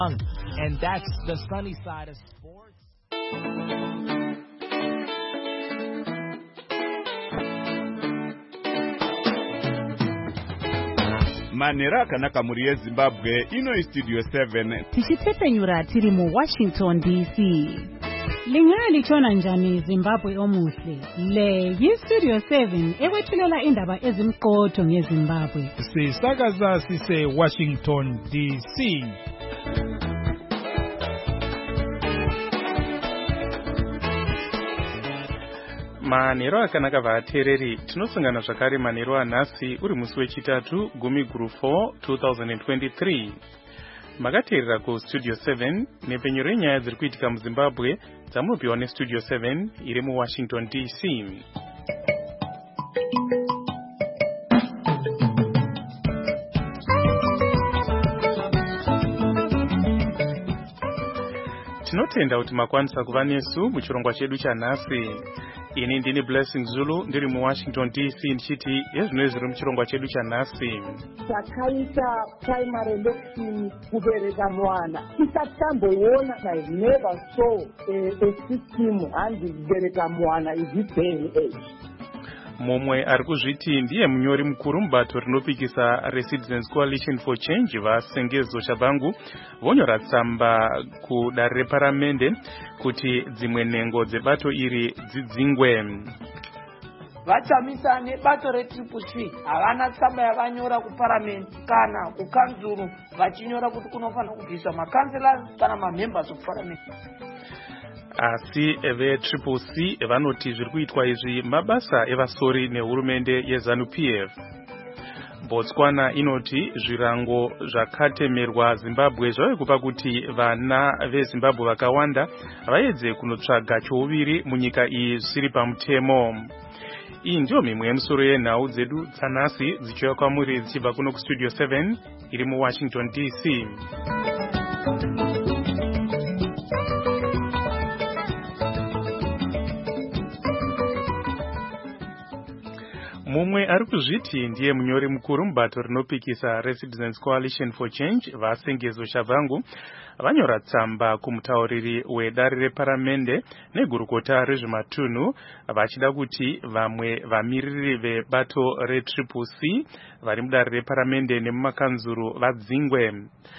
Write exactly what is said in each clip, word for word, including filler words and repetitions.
And that's the sunny side of sports. Manera akanaka muri yeZimbabwe ino studio seven tichitepenyura tiri mu Washington D C. Lingali chona njani Zimbabwe omuhle le yi studio seven ekwethulela indaba ezimqotho ngeZimbabwe sisakaza sise Washington D C. Manero akanaka vatereri tinosungana zvakare manero anhasi uri musi wechitatu gumi guru four twenty twenty-three. Makateerera ku studio seven nepenyu renyaya dziri kuitika muZimbabwe dzamunopiwa nestudio seven iri muWashington D C. Tinotenda kuti makwanisa kuva nesu muchirongwa chedu chanhasi. Ini ndini Blessing Zulu ndiri muWashington D C ndichiti yezvino zviri muchirongwa chedu chanhasi. Takaita primary election kubereka mwana tisati tamboona. I never saw a, a system handi kubereka mwana is this day and age. Mumwe ari kuzviti ndiye munyori mukuru mubato rinopikisa reCitizens Coalition for Change vaSengezo Shabangu vonyora tsamba kudare reparamende kuti dzimwe nhengo dzebato iri dzidzingwe. Vachamisa nebato retriple C havana tsamba yavanyora kuparamenti kana kukanzuru vachinyora kuti kunofanira kubviswa makansellors kana mamembers of parliament. Asi vetriple C vanoti zviri kuitwa izvi mabasa evasori nehurumende yeZANU-P F. Botswana inoti zvirango zvakatemerwa Zimbabwe zvave kupa kuti vana veZimbabwe vakawanda vaedze kunotsvaga chouviri munyika iyi zvisiri pamutemo. Iyi ndiyo mimwe yemusoro yenhau dzedu dzanhasi dzichiuya kwamuri dzichibva kuno kustudio seven iri muWashington D C. Mumwe ari kuzviti ndiye munyori mukuru mubato rinopikisa reCitizens Coalition for Change vaSengezo Shabangu vanyora tsamba kumutauriri wedare reparamende negurukota rezvematunhu vachida kuti vamwe vamiriri vebato retriple C vari mudare reparamende nemumakanzuru vadzingwe.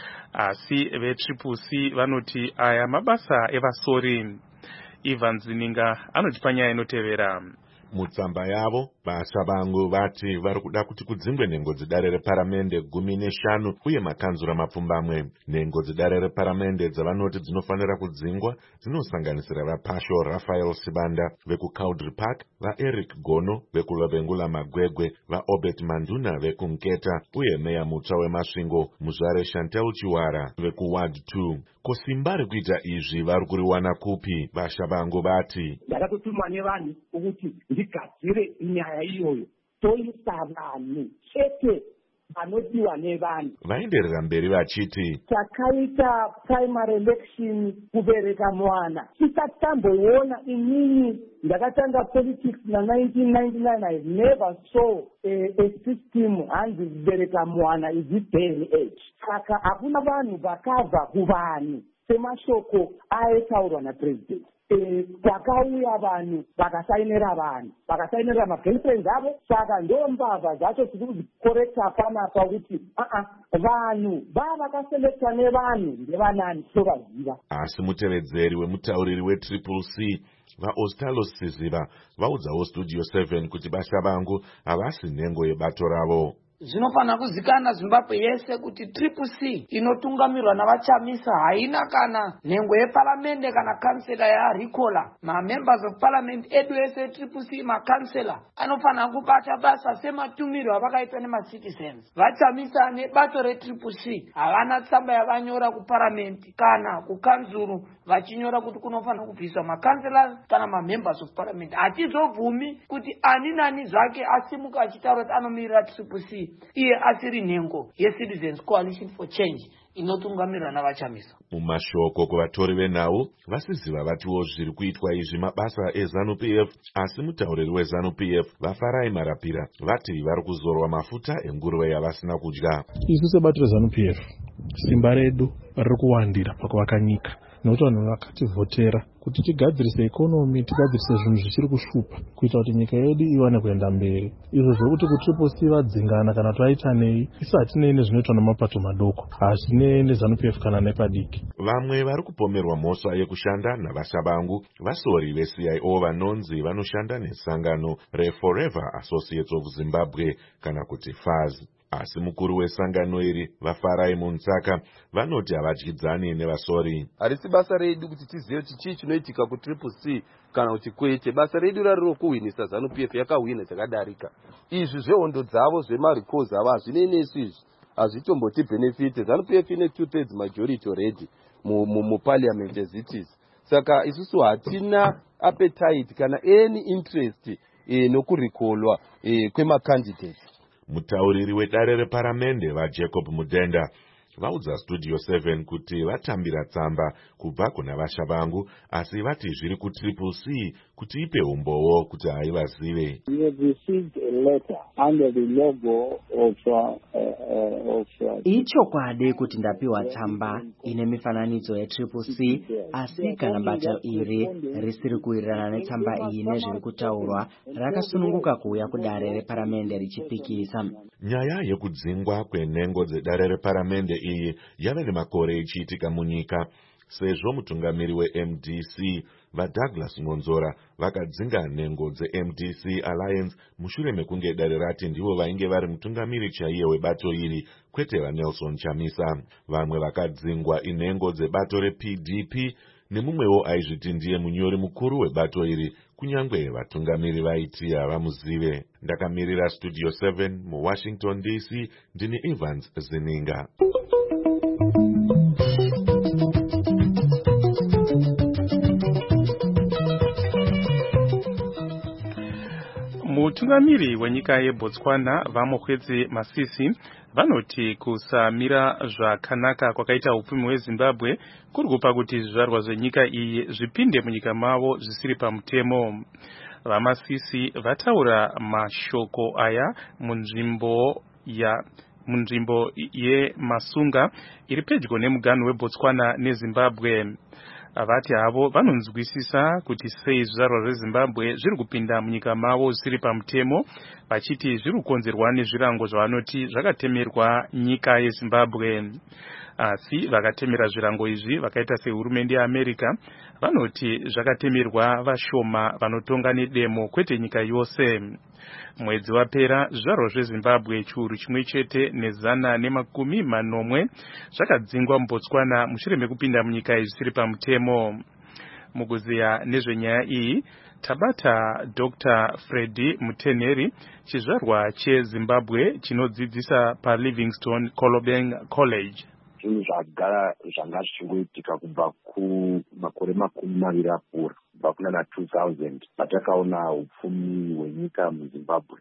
Asi vetriple C vanoti aya mabasa evasori. Ivan Zininga anoti panyaya inotevera. Mutsamba yavo vaShabangu vati vari kuda kuti kudzingwe nhengo dzedare reparamende gumi neshanu uye makanzura mapfumbamwe. Nhengo dzedare reparamende dzavanoti dzinofanira kudzingwa dzinosanganisira vaPasho Raphael Sibanda vekuCowdry Park, vaEric Gono vekulobengula Magwegwe, vaObet Manduna vekuMketa uye meya mutsva weMasvingo Muzvare Chantel Chiwara vekuWard two. Kosimba rekuita izvi vari kuriwana kupi? VaShabangu vati ndakatotumwa nevanhu ukuthi ndigadzire nyaya iyoyo toisa vanhu chete vanodiwa nevanhu. Vaenderera mberi vachiti takaita primary election kubereka mwana tisati tamboona. Inini ndakatanga politics na nineteen ninety-nine. I never saw a, a system handi kubereka mwana is this day and age. Saka hakuna vanhu vakabva kuvanhu semashoko aitaurwa napresident. Pakauya vanhu vakasainira vanhu vakasainira magirlfriends avo. Saka ndo mbavha dzacho tiri kuzikorekta panapa kuti aa vanhu vavakaselekta nevanhu ndevanani tovaziva. Asi mutevedzeri wemutauriri wetriple C vaOstalos Siziva vaudzawo studio seven kuti vaShabangu havasi nhengo yebato ravo. Zvinofanira kuzikana Zimbabwe yese kuti triple C inotungamirwa navachamisa haina kana nhengo yeparamende kana kansela yaRikola. Ma-members of parliament edu ese triple C makansela anofanira kubata basa sematumiro avakaitwa nemacitizens. Vachamisa nebato retriple C havana tsamba yavanyora kuparamenti kana kukanzuru vachinyora kuti kunofanira kubviswa makansela kana ma-members of parliament. Hatizobvumi kuti ani nani zvake asimuka achitaura kuti anomirira triple C iye asiri nhengo yeCitizens Coalition for Change inotungamirwa navachamisa. Mumashoko kuvatori venhau vaSiziva vatiwo zviri kuitwa izvi mabasa eZANU-P F. Asi mutauriri weZANU-P F vaFarai Marapira vati vari kuzorwa mafuta enguruve yavasina kudya. Isu sebato reZANU-P F simba redu riri kuwandira pakuvaka nyika, nekuti vanhu vakativhotera kuti tigadzirise ikonomi, tigadzirise zvinhu zvichiri kushupa kuita kuti nyika yedu iwane kuenda mberi. Izvo zvokuti kutriple C vadzingana kana twaitanei, isu hatinei nezvinoitwa nemapato madoko, hatinei neZANU P F kana nepadiki. Vamwe vari kupomerwa mhosva yekushanda navashabangu vasori ve-C I O vanonzi vanoshanda nesangano reForever Associates of Zimbabwe kana kuti F A Z. Asi mukuru wesangano iri vaFarai Munsaka vanoti havadyidzani nevasori. Harisi basa redu kuti tizive kuti chii chinoitika ku Triple C kana kuti kwete. Basa redu rariro kuwinisa ZANU P F yakawina chakadarika. Izvi zvehondo dzavo zvemarikozi ava hazvinei nesu izvi. Hazvitomboti benefit. ZANU P F ine two thirds majority already mu, mu, mu parliament as it is. Saka isusu hatina appetite kana any interest eh, nokurikolwa eh, kwema candidates. Mutauriri wedare reparamende vaJacob Mudenda vaudza Studio seven kuti vatambira tsamba kubva kuna vashabangu, asi vati zviri ku Triple C kuti ipe umbowo kuti haivazive. We have received a letter under the logo of uh, uh, of uh, ichokwadi kuti ndapiwa tsamba ine mifananidzo ya Triple C, asi kana bata iri risiri kuwirirana netsamba iyi nezviri kutaurwa rakasununguka kuuya kudare reparamende richipikisa. Nyaya yekudzingwa kwenhengo dzedare reparamende iyi yave nemakore ichiitika munyika, sezvo mutungamiri we-M D C vaDouglas Ngonzora vakadzinga nhengo dze-M D C Alliance mushure mekunge dare rati ndivo vainge vari mutungamiri chaiye webato iri, kwete vaNelson Chamisa. Vamwe vakadzingwa inhengo dzebato reP D P nemumwewo aizviti ndiye munyori mukuru webato iri, kunyangwe vatungamiri vaiti havamuzive. Ndakamirira Studio seven muWashington D C, ndini Evans Zininga. Mutungamiri wenyika yeBotswana Vamokwedzi Masisi vanoti kusamira zvakanaka kwakaita upfumi hweZimbabwe kuri kupa kuti zvizvarwa zvenyika iyi zvipinde munyika mavo zvisiri pamutemo. VaMasisi vataura mashoko aya munzvimbo ya munzvimbo yeMasunga iri pedyo nemuganhu weBotswana neZimbabwe. Avati havo vanonzwisisa kuti sei zvizvarwa zveZimbabwe zviri kupinda munyika mavo zvisiri pamutemo, vachiti zviri kukonzerwa nezvirango zvavanoti zvakatemerwa nyika yeZimbabwe. Asi vakatemera zvirango izvi vakaita sehurumende yeAmerica vanoti zvakatemerwa vashoma vanotonga nedemo, kwete nyika yose. Mwedzi wapera zvizvarwa zveZimbabwe chiuru chimwe chete nezana nemakumi manomwe zvakadzingwa muBotswana mushure mekupinda munyika zvisiri pamutemo. Mukuziya nezvenyaya iyi tabata Doctor Freddy Muteneri, chizvarwa cheZimbabwe chinodzidzisa paLivingstone Kolobeng College. Zvinhu zvagara zvanga zvichingoitika kubva kumakore makumi maviri apfuura, kubva kunana two thousand patakaona upfumi hwenyika muZimbabwe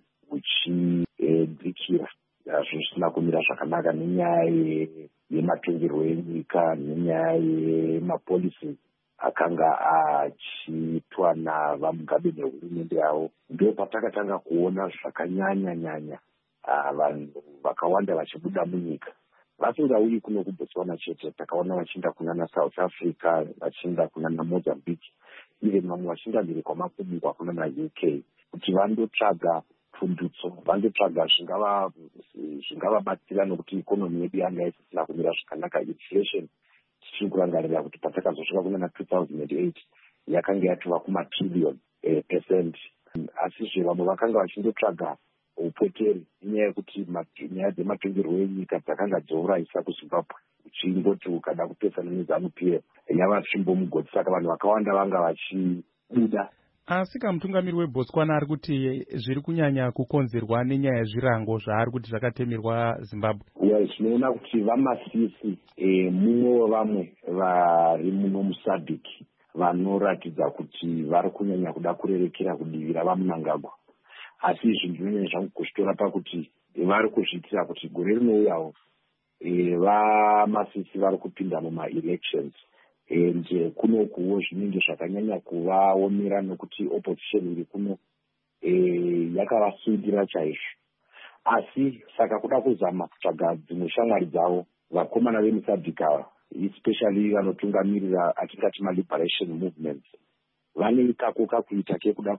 huchidzikira, zvisina kumira zvakanaka nenyaya yematongerwo enyika, nenyaya yemapolisi akanga achiitwa navaMugabe nehurumende yavo. Ndo patakatanga kuona zvakanyanya nyanya vanhu vakawanda vachibuda munyika. Vasingauyi kuno kuBotswana chete, takaona vachienda kunana South Africa, vachienda kunana Mozambique, even vamwe vachienda mberi kwamakubwa kunana U K kuti vandotsvaga pfundutso, vandotsvaga zvingava zvingavabatsira nokuti ikonomi yedu yanga isisina kumira zvakanaka. Inflation tichiri kurangarira kuti patakazosvika kunana two thousand eight yakanga yatova kumatrillion eh, percent. Asizve vamwe vakanga vachindotsvaga upoteri inyaya yekuti nyaya dzematongerwo enyika dzakanga dzourayisa kuZimbabwe, uchingoti ukada kupesana neZANU P F yava tsvimbo mugodzi, saka vanhu vakawanda vanga vachibuda. Asi kamutungamiri weBotswana ari kuti zviri kunyanya kukonzerwa nenyaya yezvirango zvaari kuti zvakatemerwa Zimbabwe. Well, tinoona kuti vaMasisi eh, mumwe wevamwe vari muno muSADC vanoratidza kuti vari kunyanya kuda kurerekera kudivira vaMnangagwa. Asi izvi ndinonyanya zvangu kuzvitora pakuti vari kuzviitira kuti gore rinouyawo e, vaMasisi vari kupinda muma-elections and kunokuwo zvinenge zvakanyanya kuvaomera nokuti opposition iri kuno e, yakavasundira chaizvo. Asi saka kuda kuzama kutsvaga dzimwe shamwari dzavo vakomana vemusadhika especially vanotungamirira atingati maliberation movements vane ikako kakuita kekuda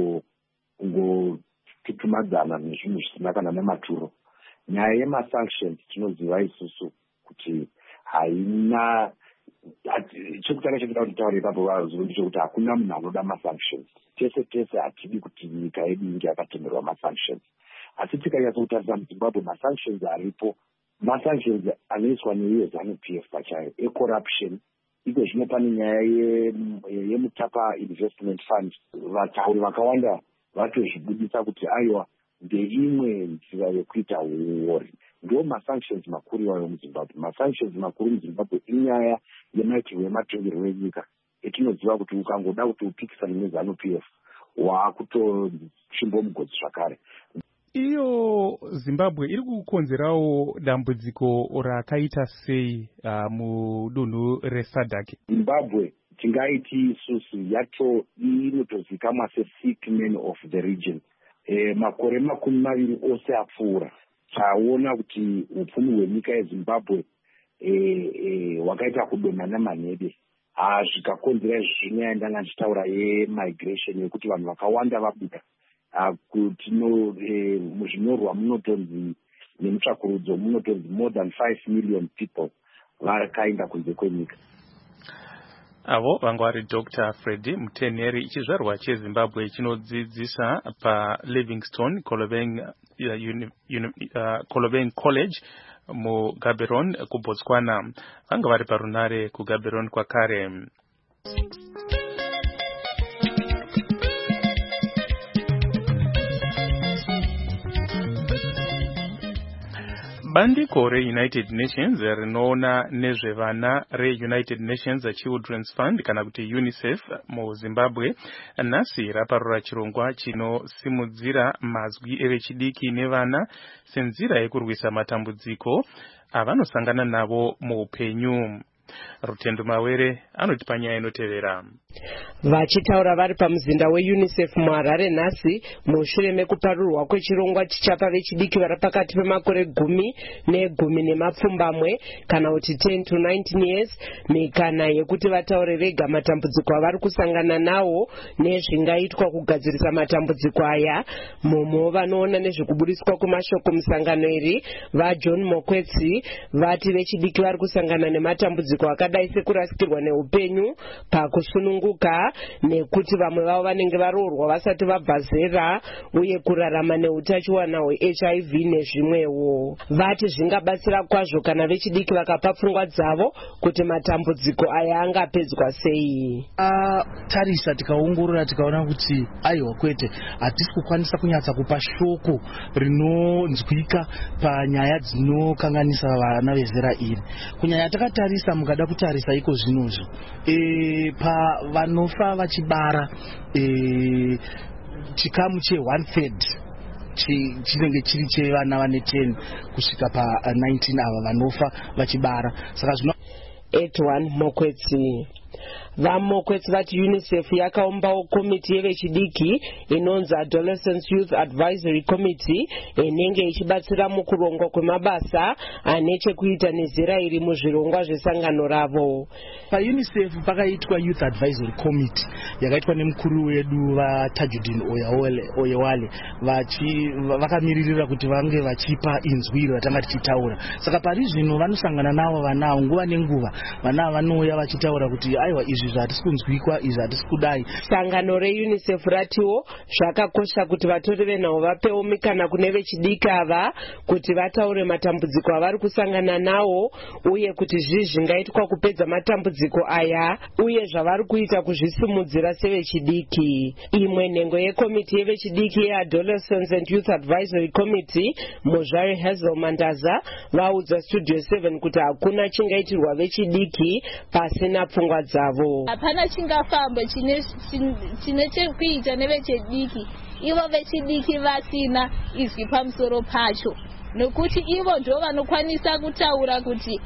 kungotutumadzana nezvinhu zvisina kana nematuro. Nyaya yemasanctions tinoziva isusu kuti haina chekutanga chekuda kuti taure ipapo vazivo ndechekuti hakuna munhu anoda masanctions. Tese tese hatidi kuti nyika yedu inge yakatenderwa masanctions, asi tikanyatsokutarisa muzimbabwe masanctions aripo masanctions anoiswa neUZANU-P F pachayo ecorruption. Iko zvino pane nyaya yemutapa investment fund, vatauri vakawanda vatozvibudisa kuti aiwa ndeimwe nzira yekuita uori. Ndo masanctions makuru iwayo muzimbabwe. Masanctions makuru muzimbabwe inyaya yemaitirwo ematongerwo enyika etinoziva kuti ukangoda kuti upikisane neZANU-P F waakutochimbo mugodzi zvakare. Iyo Zimbabwe iri kukonzerawo dambudziko rakaita sei uh, mudunhu reSADC? Zimbabwe tingaiti isusu yacho inotozikamwa se-sick man of the region. E, makore makumi maviri ose apfuura taona kuti upfumi hwenyika yeZimbabwe e, e, wakaita kudonha namanhede. Zvikakonzera izvi zvinyaya ndanga ndichitaura yemigration yekuti vanhu vakawanda vabuda. Kuti no eh, muzvinyorwa munotonzi nemutsvakurudzo munotonzi more than five million people vakaenda kunze kwenyika. Avo vanga vari Doctor Freddy Muteneri, chizvarwa cheZimbabwe chinodzidzisa paLivingstone Kolobeng uh, uh, Kolobeng College muGaborone kuBotswana. Vanga vari parunare kuGaborone kwakare. Bandiko reUnited Nations rinoona nezvevana reUnited Nations Children's Fund kana kuti UNICEF muZimbabwe nhasi raparura chirongwa chinosimudzira mazwi evechidiki nevana senzira yekurwisa matambudziko avanosangana navo muupenyu. Rutendo Mawere anotipa nyaya inotevera. Vachitaura vari pamuzinda weUNICEF muHarare nhasi mushure mekuparurwa kwechirongwa chichapa vechidiki vari pakati pemakore gumi negumi nemapfumbamwe kana kuti ten to nineteen years mikana yekuti vataure vega matambudziko avari kusangana nawo nezvingaitwa kugadzirisa matambudziko aya. Momo vanoona nezvekubudiswa kwemashoko musangano iri vaJohn Mokwetsi vati vechidiki vari kusangana nematambudziko akadai sekurasikirwa neupenyu pakusununguka nekuti vamwe vavo vanenge varoorwa vasati vabva zera uye kurarama neutachiwana hweH I V nezvimwewo. Vati zvingabatsira kwazvo kana vechidiki vakapa pfungwa dzavo kuti matambudziko aya angapedzwa sei. Uh, tarisa tikaongorora tikaona kuti aiwa kwete hatisi kukwanisa kunyatsa kupa shoko rinonzwika panyaya dzinokanganisa vana vezera iri. Kunyanya takatarisa mukada kutarisa iko zvinozvo e, pa vanofa vachibara e, chikamu che one third chinenge chiri chevana vane ten kusvika pa nineteen ava vanofa vachibara. Saka zvino Edwin Mokwetsi vaMokwetsi vati UNICEF yakaumbawo komiti yevechidiki inonzi Adolescent Youth Advisory Committee inenge ichibatsira mukurongwa kwemabasa ane chekuita nezera iri muzvirongwa zvesangano ravo. PaUNICEF pakaitwa Youth Advisory Committee yakaitwa nemukuru wedu vaTajuddin Oyewale vachi vakamiririra kuti vange vachipa inzwi ratanga tichitaura. Saka pari zvino vanosangana navo vana nguva nenguva vana vanouya vachitaura kuti aiwa izvi zvatisi kunzwikwa izvi hatisi kudai. Sangano reUNICEF ratiwo zvakakosha kuti vatori venhau vapewo mikana kune vechidiki ava kuti vataure matambudziko avari kusangana nawo uye kuti zvii zvingaitwa kupedza matambudziko aya uye zvavari kuita kuzvisimudzira sevechidiki. Imwe nhengo yekomiti yevechidiki yeAdolescents and Youth Advisory Committee Mozhari Hazel Mandaza vaudza Studio seven kuti hakuna chingaitirwa vechidiki pasina pfungwa dzavo. Hapana chingafamba chine chine chekuita nevechidiki. Ivo vechidiki vasina izwi pamusoro pacho. Nokuti ivo ndo vanokwanisa kutaura kuti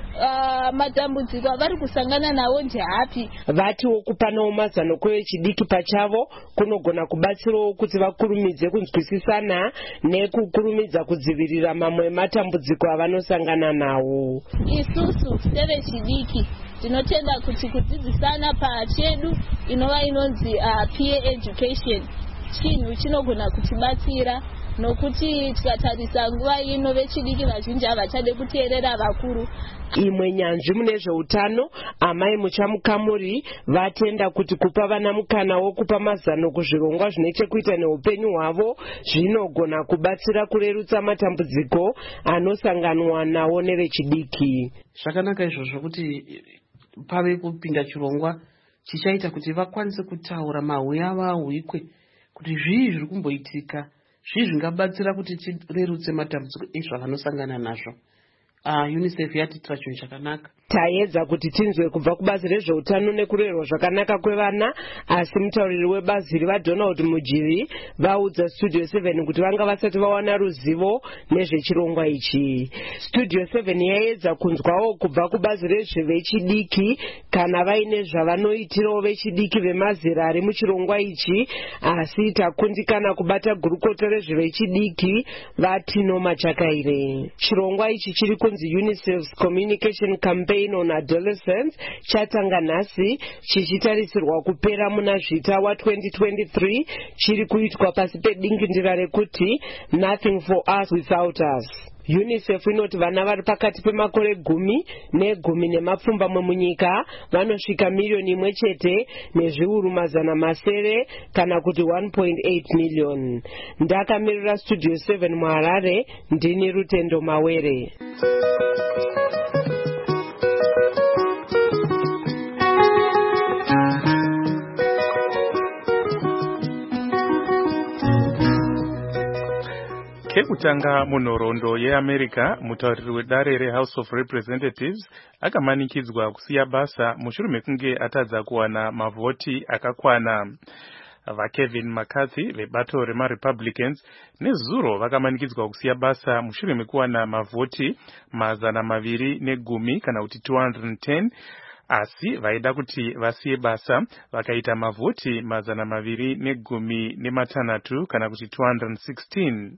uh, matambudziko avari kusangana nawo ndeapi. Vatiwo kupanawo mazano kwevechidiki pachavo kunogona kubatsirawo kuti vakurumidze kunzwisisana nekukurumidza kudzivirira mamwe ematambudziko avanosangana nawo. Isusu sevechidiki tinotenda kuti kudzidzisana pachedu inova inonzi uh, peer education chinhu chinogona kutibatsira, nokuti tikatarisa nguva ino vechidiki vazhinji havachade kuteerera vakuru. Imwe nyanzvi mune zveutano amai muchamukamuri vatenda kuti kupa vana mukana wokupa mazano kuzvirongwa zvine chekuita neupenyu hwavo zvinogona kubatsira kurerutsa matambudziko anosanganwa nawo nevechidiki. Zvakanaka izvozvo kuti pave kupinda chirongwa chichaita kuti vakwanise kutaura mahwe avo ahwikwe kuti zvii zviri kumboitika, zvii zvingabatsira kuti tirerutse matambudziko ezvavanosangana nazvo. Uh, UNICEF yatitira chinhu chakanaka. Taedza kuti tinzwe kubva kubazi rezveutano nekurerwa zvakanaka kwevana, asi mutauriri webazi vaDonald Mujiri vaudza Studio seven kuti vanga vasati vawana ruzivo nezvechirongwa ichi. Studio seven yaedza kunzwawo kubva kubazi rezvevechidiki kana vaine zvavanoitirawo vechidiki vemazera ari muchirongwa ichi, asi takundikana kubata gurukoto rezvevechidiki vaTino Machakaire. Chirongwa ichi chiri kunzi UNICEF's Communication Campaign on Adolescence chatanga nhasi chichitarisirwa kupera muna zvita wa twenty twenty-three, chiri kuitwa pasi pedingindira rekuti Nothing for us without us. UNICEF inoti vana vari pakati pemakore gumi negumi nemapfumbamwe munyika vanosvika miliyoni imwe chete nezviuru mazana masere kana kuti one point eight million. Ndakamirira Studio seven muHarare, ndini Rutendo Mawere. Kekutanga munhoroondo yeAmerica, mutauriri wedare reHouse of Representatives akamanikidzwa kusiya basa mushure mekunge atadza kuwana mavhoti akakwana. VaKevin McCarthy vebato remaRepublicans nezuro vakamanikidzwa kusiya basa mushure mekuwana mavhoti mazana maviri negumi kana kuti two hundred ten, asi vaida kuti vasiye basa vakaita mavhoti mazana maviri negumi nematanhatu kana kuti two hundred sixteen.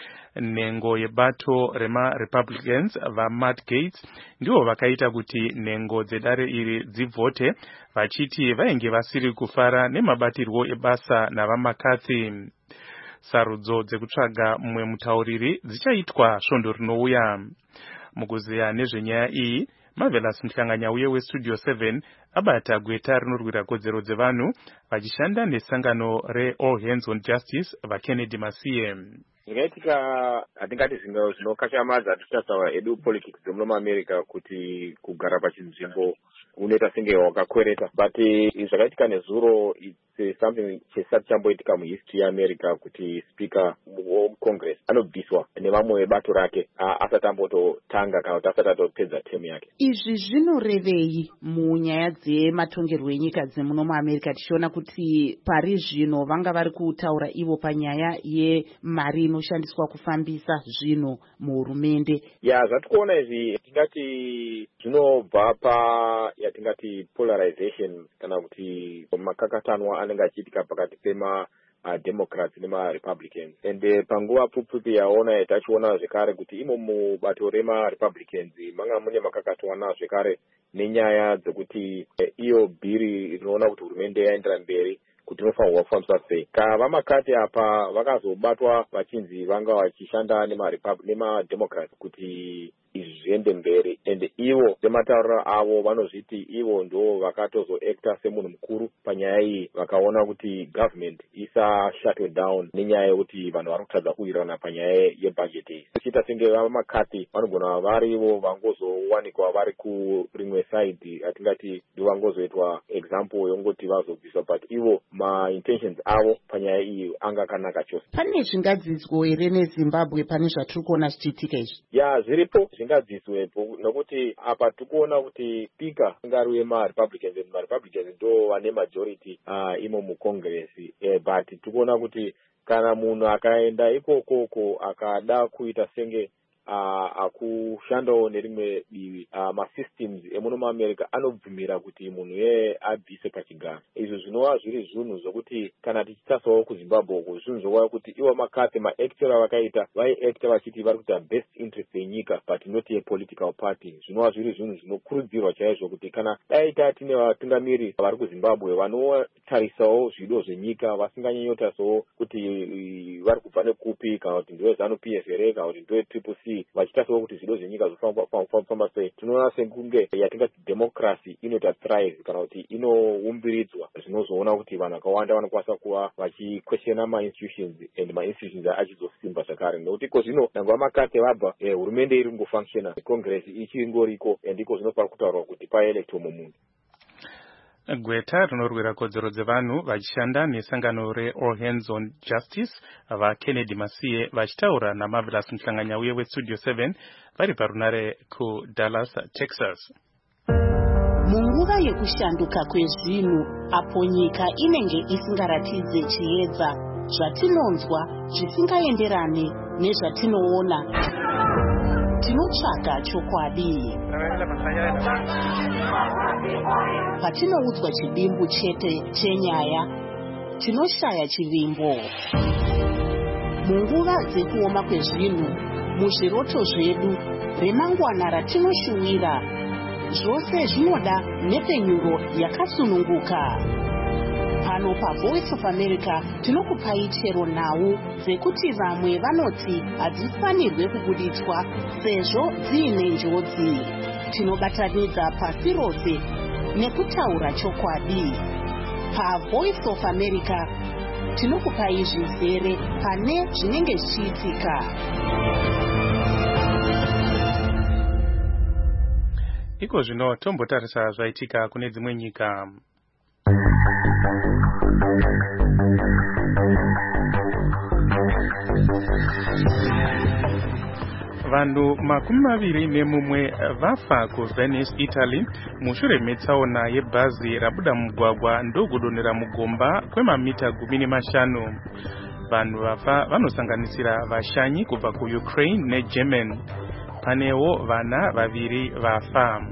Nengo yebato remaRepublicans vaMatt Gaetz ndivo vakaita kuti nengo dzedare iri dzivhote, vachiti vainge vasiri kufara nemabatirwo ebasa navaMcCarthy. Sarudzo dzekutsvaga mumwe mutauriri dzichaitwa svondo rinouya. Mukuziya nezvenyaya iyi, Marvelous Mhlanganya uye weStudio seven abata gweta rinorwira kodzero dzevanhu vachishanda nesangano reAll Hands on Justice vaKennedy Masiye. Zvingaitika hatingati zvinhu zvinokashamadza tichataura edu politics dzemuno muAmerica kuti kugara pachinzvimbo unoita senge wakakwereta, but zvakaitika nezuro it's something chisati chamboitika muhistory yeAmerica kuti speaker weCongress anobviswa nevamwe vebato rake asati ambototanga kana kuti asati atopedza term yake. Izvi zvinorevei munyaya dzematongerwo enyika dzemuno muAmerica, tichiona kuti pari zvino vanga vari kutaura ivo panyaya yemari inoshandiswa kufambisa zvinhu muhurumende? Ya, zvatikuona izvi tingati zvinobva pa yatingati polarization kana kuti makakatanwa anenge achiitika pakati pema Uh, Democrats nema Republicans, and uh, panguva pfupi yaona tachiona zvekare kuti imo mubato rema Republicans manga mune makakatwana zvekare nenyaya dzekuti uh, iyo bhiri rinoona kuti hurumende yaendera mberi kuti inofanirwa kufambiswa sei. Kava makati apa vakazobatwa vachinzi vanga vachishanda nema nema Democrats kuti izvi zviende mberi, and ivo sematauriro avo vanozviti ivo ndo vakatozoacta semunhu mukuru panyaya iyi, vakaona kuti government isa shut down nenyaya yekuti vanhu vari kutadza kuwirirana panyaya yebudget iyi. Chiita senge vamakati vanogona varivo vangozowanikwa vari kurimwe side, atingati ndivangozoitwa example yongoti vazobviswa, but ivo ma-intentions avo panyaya iyi anga kanaka chose. Pane zvingadzidzwo here neZimbabwe pane zvatiri kuona zvichiitika izvi? Ya, zviripo zvingadzidzwepo, nokuti apa tikuona kuti speaker ngari wemaRepublicans, and maRepublicans ndo vane majority uh, imo muCongress, eh, but tikuona kuti kana munhu akaenda ikokoko akada kuita senge uh, akushandawo nerimwe divi uh, masystems emuno muAmerica anobvumira kuti munhu ye abvise pachigaro. Izvo zvinova zviri zvinhu zvokuti kana tichitasawo kuZimbabwe uko zvinhu zvokuva kuti ivo McCarthy maactora vakaita vaiacta vachiti vari kuita best interest yenyika but not a political party. Zvinova zviri zvinhu zvinokurudzirwa chaizvo kuti kana dai tine vatungamiri vari kuZimbabwe vanotarisawo zvido zvenyika vasinganyanyotarisawo kuti vari kubva nekupi kana kuti ndiwe ZANU-P F here kana kuti ndiwe triple C vachitasawo kuti zvido zvenyika zvofamba sei. Tinoona sekunge yatingati democracy inoita thrive kana kuti inoumbilidzwa zvinozoona kuti vanhu vakawanda vanokwanisa kuva vachiquestiona ma-institutions and ma-institutions achizosimba zvakare nekuti iko zvino nangwa McCarthy vabva hurumende iri kungofunctiona congress ichingoriko and iko zvinofara kutaurwa kuti paelecto mumunhu. Gweta rinorwira kodzero dzevanhu vachishanda nesangano reAll Hands on Justice vaKennedy Masiye vachitaura naMarvelous Muhlanganyauye weStudio seven vari parunare kuDallas, Texas. Munguva yekushanduka kwezvinhu apo nyika inenge isingaratidze chiedza zvatinonzwa zvisingaenderane nezvatinoona tinotsvaga chokwadi. Patinoudzwa chidimbu chete chenyaya tinoshaya chivimbo. Munguva dzekuoma kwezvinhu muzviroto zvedu remangwana ratinoshuwira zvose zvinoda nepenyuro yakasununguka. Pano paVoice of America tinokupai chero nhau dzekuti vamwe vanoti hadzifanirwe kubuditswa sezvo dziine njodzi. Tinobatanidza pasi rose nekutaura chokwadi. PaVoice of America tinokupai zvizere pane zvinenge zvichiitika. Iko zvino tombotarisa zvaitika kune dzimwe nyika. Vanhu makumi maviri nemumwe vafa kuVenice, Italy mushure metsaona yebhazi rabuda mugwagwa ndokudonhera mugomba kwemamita gumi nemashanu. Vanhu vafa vanosanganisira vashanyi kubva kuUkraine neGermany. Panewo vana vaviri vafa.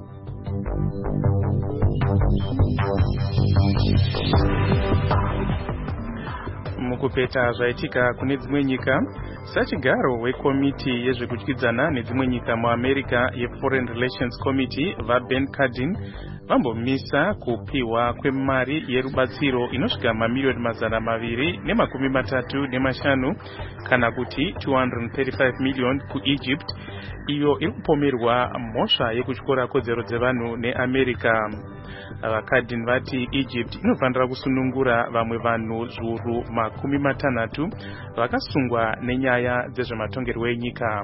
Mukupeta zvaitika kune dzimwe nyika, sachigaro wekomiti yezvekudyidzana nedzimwe nyika muAmerica yeForeign Relations Committee vaBen Cardin vambomisa kupiwa kwemari yerubatsiro inosvika mamiliyoni mazana maviri nemakumi matatu nemashanu kana kuti two hundred thirty-five million kuEgypt iyo iri kupomerwa mhosva yekutyora kodzero dzevanhu neAmerica. VaCardin vati Egypt inofanira kusunungura vamwe vanhu zviuru makumi matanhatu vakasungwa nenyaya dzezvematongerwo enyika.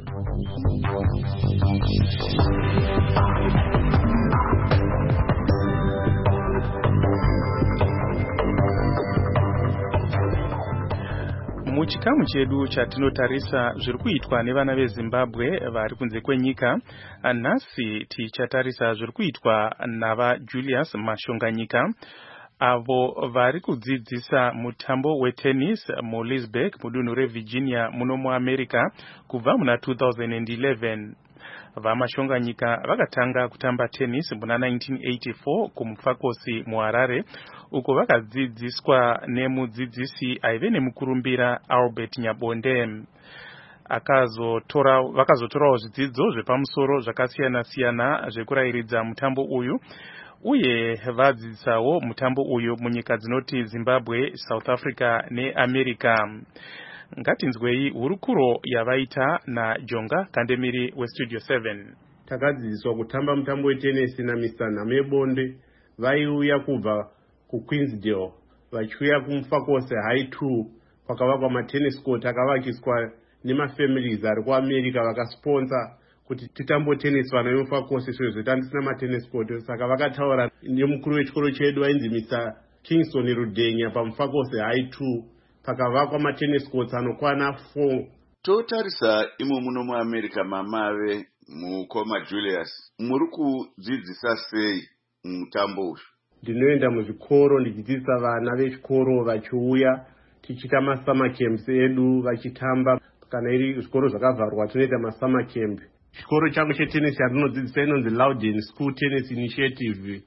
Muchikamu chedu chatinotarisa zviri kuitwa nevana veZimbabwe vari kunze kwenyika, nhasi tichatarisa zviri kuitwa navaJulius Mashonganyika avo vari kudzidzisa mutambo wetennis muLeesburg mudunhu reVirginia muno muAmerica kubva muna two thousand eleven. VaMashonganyika vakatanga kutamba tennis muna nineteen eighty-four kumufakosi muHarare uko vakadzidziswa nemudzidzisi aive nemukurumbira Albert Nyabonde. Akazotora vakazotorawo zvidzidzo zvepamusoro zvakasiyana siyana zvekurayiridza mutambo uyu uye vadzidzisawo mutambo uyu munyika dzinoti Zimbabwe, South Africa neAmerica. Ngatinzwei hurukuro yavaita naJonga Kandemiri weStudio seven. Takadzidziswa kutamba mutambo wetennis naMister Namebonde vaiuya kubva kuQueensdale vachiuya kumufakosi High two kwakavakwa matennis court akavakiswa nemafamilies ari kuAmerica vakasponsor kuti titambo tennis vana vemufakosi sezvo tandisina matennis court. Saka vakataura nemukuru wechikoro chedu ainzi Mister Kingston Rudenya pamufakosi High two pakavakwa matennis courts anokwana four. Totarisa imo muno muAmerica mamave mukoma Julius muri kudzidzisa sei mutambo uyu? Ndinoenda muzvikoro ndichidzidzisa vana vechikoro vachiuya tichita masummer camps edu vachitamba kana iri zvikoro zvakavharwa tunoita masummer camp. Chikoro changu chetennis chandinodzidzisa inonzi Loudon School Tennis Initiative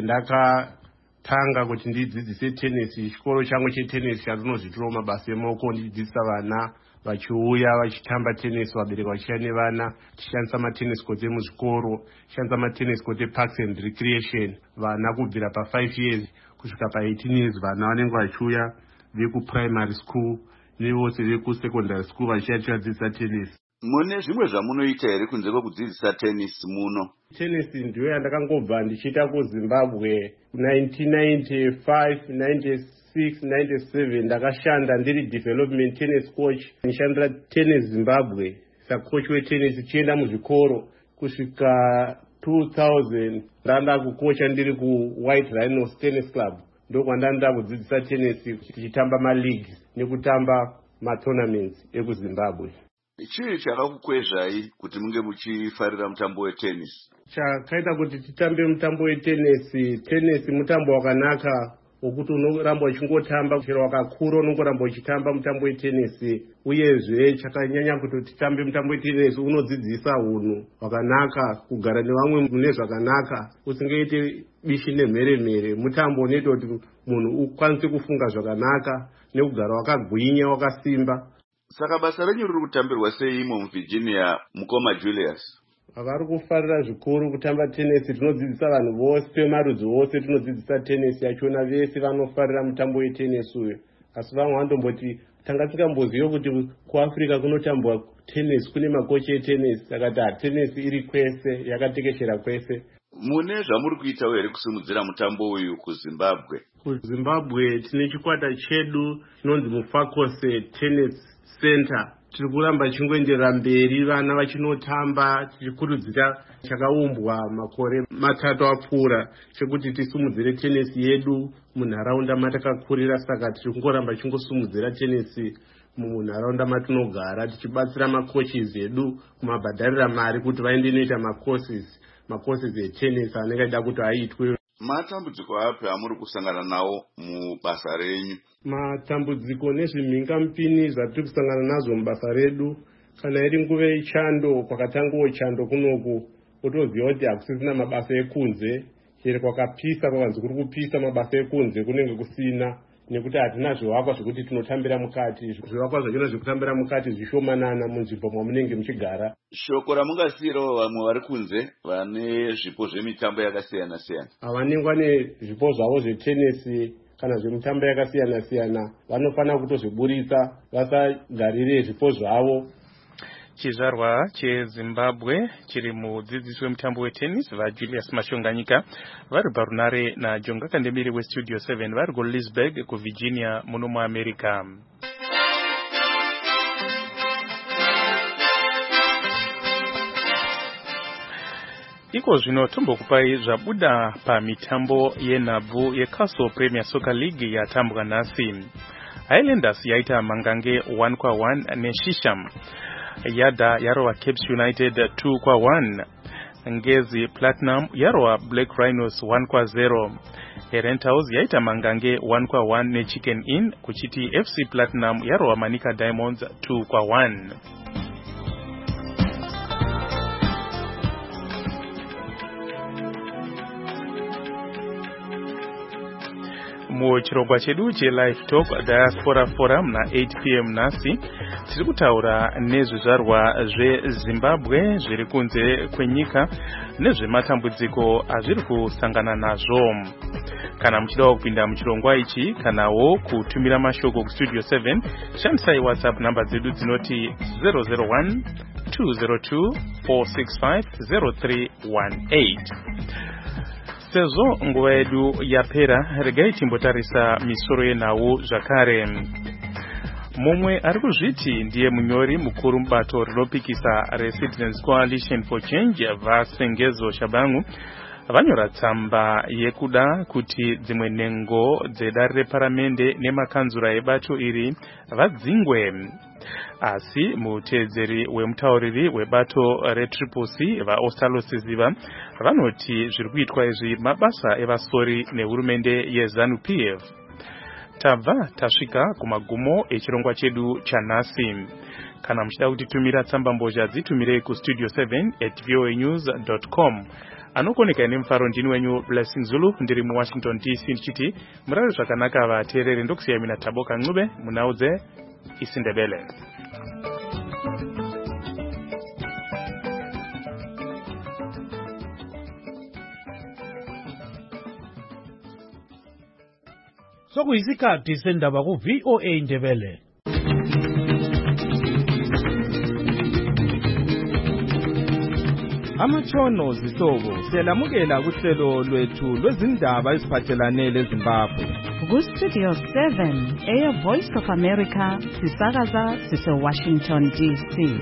yandakatanga kuti ndidzidzise tennis. Chikoro changu chetennis chandinozvitirawo mabasa emaoko ndichidzidzisa vana vachiuya vachitamba tennis, vabereki vachiya nevana, tichishandisa matennis court emuzvikoro, tichishandisa matennis court eparks and recreation. Vana kubvira pa five years kusvika pa eighteen years vana vanenge vachiuya vekuprimary school nevose vekusecondary school vachiya tichivadzidzisa tennis. Mune zvimwe zvamunoita here kunze kwekudzidzisa tennis muno? Tennis ndiyo yandakangobva ndichiita kuZimbabwe nineteen ninety-five, ninety-six, ninety-seven. Ndakashanda ndiri development tennis coach, ndishandira tennis Zimbabwe sacoach wetennis chienda muzvikoro kusvika two thousand. Ndanda kukocha ndiri ku White Rhinos Tennis Club, ndokwandanda kudzidzisa tennis tichitamba maleagues nekutamba matournaments ekuZimbabwe. Chii chakakukwezvai kuti munge muchifarira mutambo wetennis? Chakaita kuti titambe mutambo wetennis, tennis mutambo wakanaka wokuti unoramba uchingotamba chero wakakura unongoramba uchitamba mutambo wetennis. Uyezve chakanyanya kuti titambe mutambo wetennis unodzidzisa hunhu hwakanaka, kugara nevamwe mune zvakanaka, usingaite bishi nemheremhere. Mutambo unoita kuti munhu ukwanise kufunga zvakanaka nekugara wakagwinya wakasimba. Saka basa renyu riri kutambirwa sei imo muVirginia mukoma Julius? Vari kufarira zvikuru kutamba tennis. Tinodzidzisa vanhu vose marudzi wose, tinodzidzisa tennis yachona, vese vanofarira mutambo wetennis uyu. Asi vamwe vandomboti tanga tikamboziva kuti kuAfrica kunotambwa tennis, kune makochi etennis. Akati tennis iri kwese, yakatekeshera kwese. Mune zvamuri kuitawo here kusimudzira mutambo uyu kuZimbabwe? KuZimbabwe tine chikwata chedu chinonzi Mufakose Tennis Center. Tiri kuramba chingoenderera mberi vana vachinotamba, tichikurudzira chakaumbwa makore matatu apfuura chekuti tisimudzire tennis yedu munharaunda matakakurira. Saka tiri kungoramba chingosimudzira tennis munharaunda matinogara, tichibatsira macoaches edu kumabhadharira mari kuti vaende noita macourses macourses etennis anenge aida kuti aitwe. Matambudziko api amuri kusangana nawo mubasa renyu? Matambudziko nezvimhingamupini zvatiri kusangana nazvo mubasa redu, kana iri nguva yechando, kwakatangawo chando kunoku, utoziva kuti hakusisina mabasa ekunze, chero kwakapisa, kwakanzi kuri kupisa mabasa ekunze kunenge kusina, nekuti hatina zvivakwa zvokuti tinotambira mukati. Zvivakwa zvachona zvekutambira mukati zvishomanana munzvimbo mamunenge muchigara. Shoko ramungasiyirawo vamwe vari kunze vane zvipo zvemitambo yakasiyana siyana? Vanenge vane zvipo zvavo zvetenisi kana zvemitambo yakasiyana siyana vanofanira kutozviburitsa, vasagarire zvipo zvavo. Chizvarwa cheZimbabwe chiri mudzidzisi wemutambo wetennis vaJulius Mashonganyika vari parunare naJonga Kandemiri weStudio seven vari kuLeesburg kuVirginia muno muAmerica. Iko zvino tombokupai zvabuda pamitambo yenhabvu yeCastle Premier Soccer League yatambwa nhasi. Highlanders yaita mangange one kwa one neShisham. Yada yarova Cape United two kwa one. Ngezi Platinum yarova Black Rhinos one kwa zero. Herentals yaita mangange one kwa one ne Chicken Inn, kuchiti F C Platinum yarova Manika Diamonds two kwa one. Muchirongwa chedu cheLive Talk Diaspora Forum na eight p m nasi tiri kutaura nezvizvarwa zveZimbabwe zviri kunze kwenyika nezvematambudziko azviri kusangana nazvo. Kana muchida kupinda muchirongwa ichi kanawo kutumira mashoko kuStudio seven, shandisai WhatsApp namba dzedu dzinoti zero zero one two zero two four six five zero three one eight. Sezo nguva yedu yapera, regai timbotarisa misoro yenhau zvakare. Mumwe ari kuzviti ndiye munyori mukuru mubato rinopikisa reCitizens Coalition for Change vaSengezo Shabangu vanyora tsamba yekuda kuti dzimwe nhengo dzedare reparamende nemakanzura ebato iri vadzingwe. Asi muteedzeri wemutauriri webato reTriple C vaOsalo Siziva vanoti zviri kuitwa izvi mabasa evasori nehurumende yeZANU P F. tabva tasvika kumagumo echirongwa chedu chanhasi. Kana muchida kutitumira tsamba mbozha dzitumire kustudio seven at voa news dot com. Anokoneka nemufaro ndini wenyu Blessing Zulu ndiri muWashington D C ndichiti murare zvakanaka vateereri ndokusiya mina Taboka Ncube munaudze isindebele. Sokuyisikhathi sendaba ku V O A Ndebele. Amatshono zihlobo siyalamukela kuhlelo lwethu lwezindaba eziphathelane leZimbabwe. Ku Studio seven, Air Voice of America, sisakaza sise Washington D C.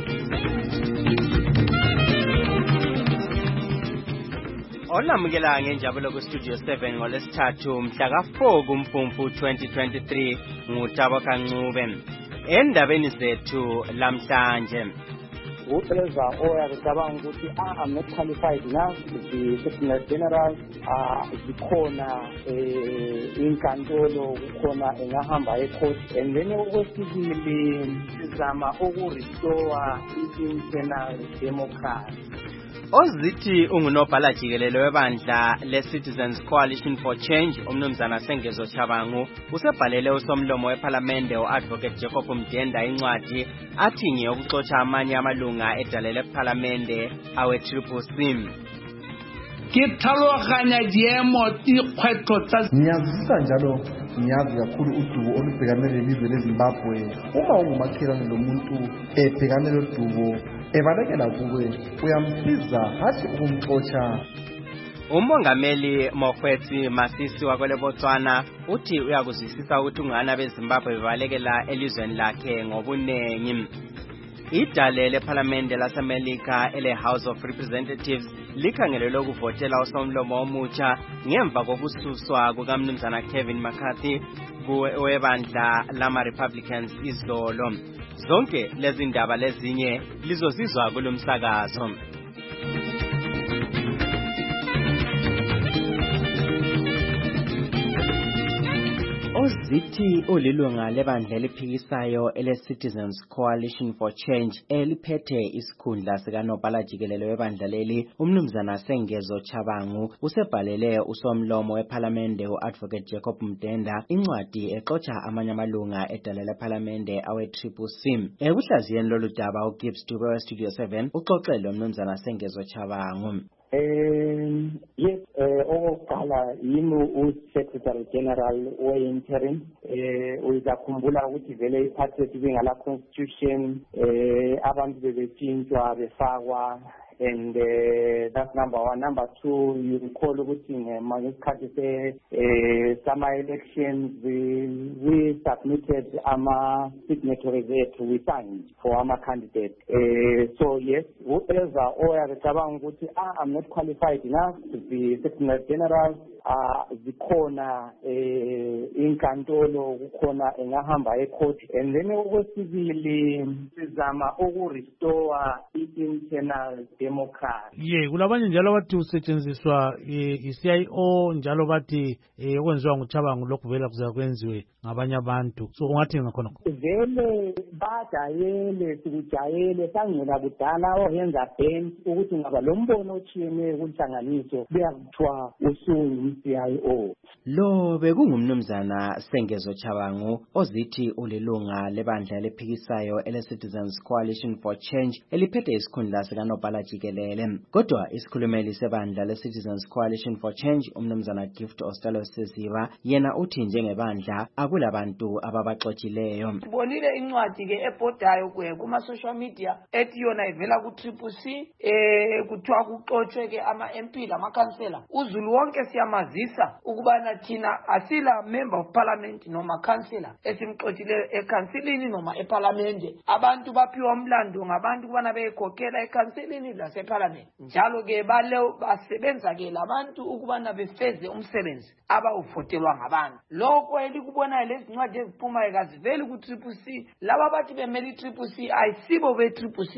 Olamukela ngenjabulo ku Studio seven ngolesithathu mhla ka four kuMfumfu twenty twenty-three nguTaboka Ncube. Endabeni zethu lamhlanje uPreza oya kucabanga ukuthi ah I'm not qualified now to be Secretary General, ah zikhona eh inkantolo kukhona engahamba ecourt, and then okwesibili sizama ukurestore i-internal democracy. Ozithi ungunobhala jikelele webandla le-Citizens Coalition for Change umnumzana Sengezo Tshabangu usebhalele usomlomo weParliamente u-Advocate Jacob Mdenda incwadi athi ngeyokuxotsha amanye amalunga edalele eParliamente awe-Triple C. Ke tlhaloganya diemo dikgwetlho tsa ngiyazisa njalo ngiyazi kakhulu udubo olubhekane lelizwe leZimbabwe. Uma ungumakhelwane lomuntu ebhekane lodubo ebalekela kuwe uyamsiza hathi ukumxotsha. Umongameli Mokgweetsi Masisi wakwele Botswana uthi uyakuzwisisa ukuthi ungana beZimbabwe bebalekela elizweni lakhe ngobunengi. Idale leParliamente laseMelika ele House of Representatives likhangelelwe ukuvotela usomlomo omutsha ngemva kokususwa kukaMnumzana Kevin McCarthy kuwebandla lama Republicans izolo. Zonke lezi ndaba lezinye lizozizwa kulomsakazo. Ozithi olilunga lebandla eliphikisayo ele-Citizens Coalition for Change eliphethe isikhundla sikanobhala jikelele webandla leli umnumzana Sengezo Tshabangu usebhalele usomlomo weParliamente u-Advocate Jacob Mdenda incwadi exotsha amanye amalunga edalele eParliamente awe-Triple C. Ekuhlaziyeni lolu daba uGibbs Dube we-Studio seven uxoxele umnumzana Sengezo Tshabangu. Um, yes, okokuqala yimi uSecretary General we-interim. Um, uyakhumbula ukuthi vele iphathi yethu bengala constitution, um abantu bebetshintshwa befakwa, and uh, that's number one. Number two, you recall ukuthi ngesikhathi se-summer elections we, we submitted ama signatories ethu, we signed for ama candidates. Uh, so yes, whoever oya becabanga ukuthi ah I'm not qualified enough to be Secretary General, ah zikhona inkantolo kukhona engahamba ecourt, and then okwesibili sizama ukurestore i-internal democracy. Ye kulabanye njalo bathi usetshenziswa i-C I O njalo bathi okwenziwa nguTshabangu lokhu vela kuza kwenziwe ngabanye abantu, so ungathi ngakhona vele bajayele sikujayele sangena kudala oyenza band ukuthi ngaba lo mbono othiyene kunhlanganiso beyakuthiwa usungu C I O. Lo bekungumnumzana Sengezo Tshabangu ozithi ulilunga lebandla lephikisayo ele-Citizens Coalition for Change eliphethe isikhundla sikanobhala jikelele. Kodwa isikhulumeli sebandla le-Citizens Coalition for Change umnumzana Gift Ostalo Sesiba yena uthi njengebandla akulabantu ababaxotshileyo. Bonile incwadi ke ebhodayo kuye kuma social media ethi yona ivela ku Triple C eh kuthiwa kuxotshe ke ama M P lama councillor. Uzulu wonke siyamazisa ukubana thina asila member of parliament noma councillor esimxotshileyo ekansilini noma eparlamente. Abantu baphiwa umlando ngabantu kubana beyikhokela ekansilini laseparlament. Njalo ke bale basebenza ke labantu ukubana befeze umsebenzi abawuvotelwa ngabantu. Lokho elikubona lezi ncwadi eziphuma ekaziveli ku Triple C, laba bathi bemeli Triple C ayisibo be Triple C,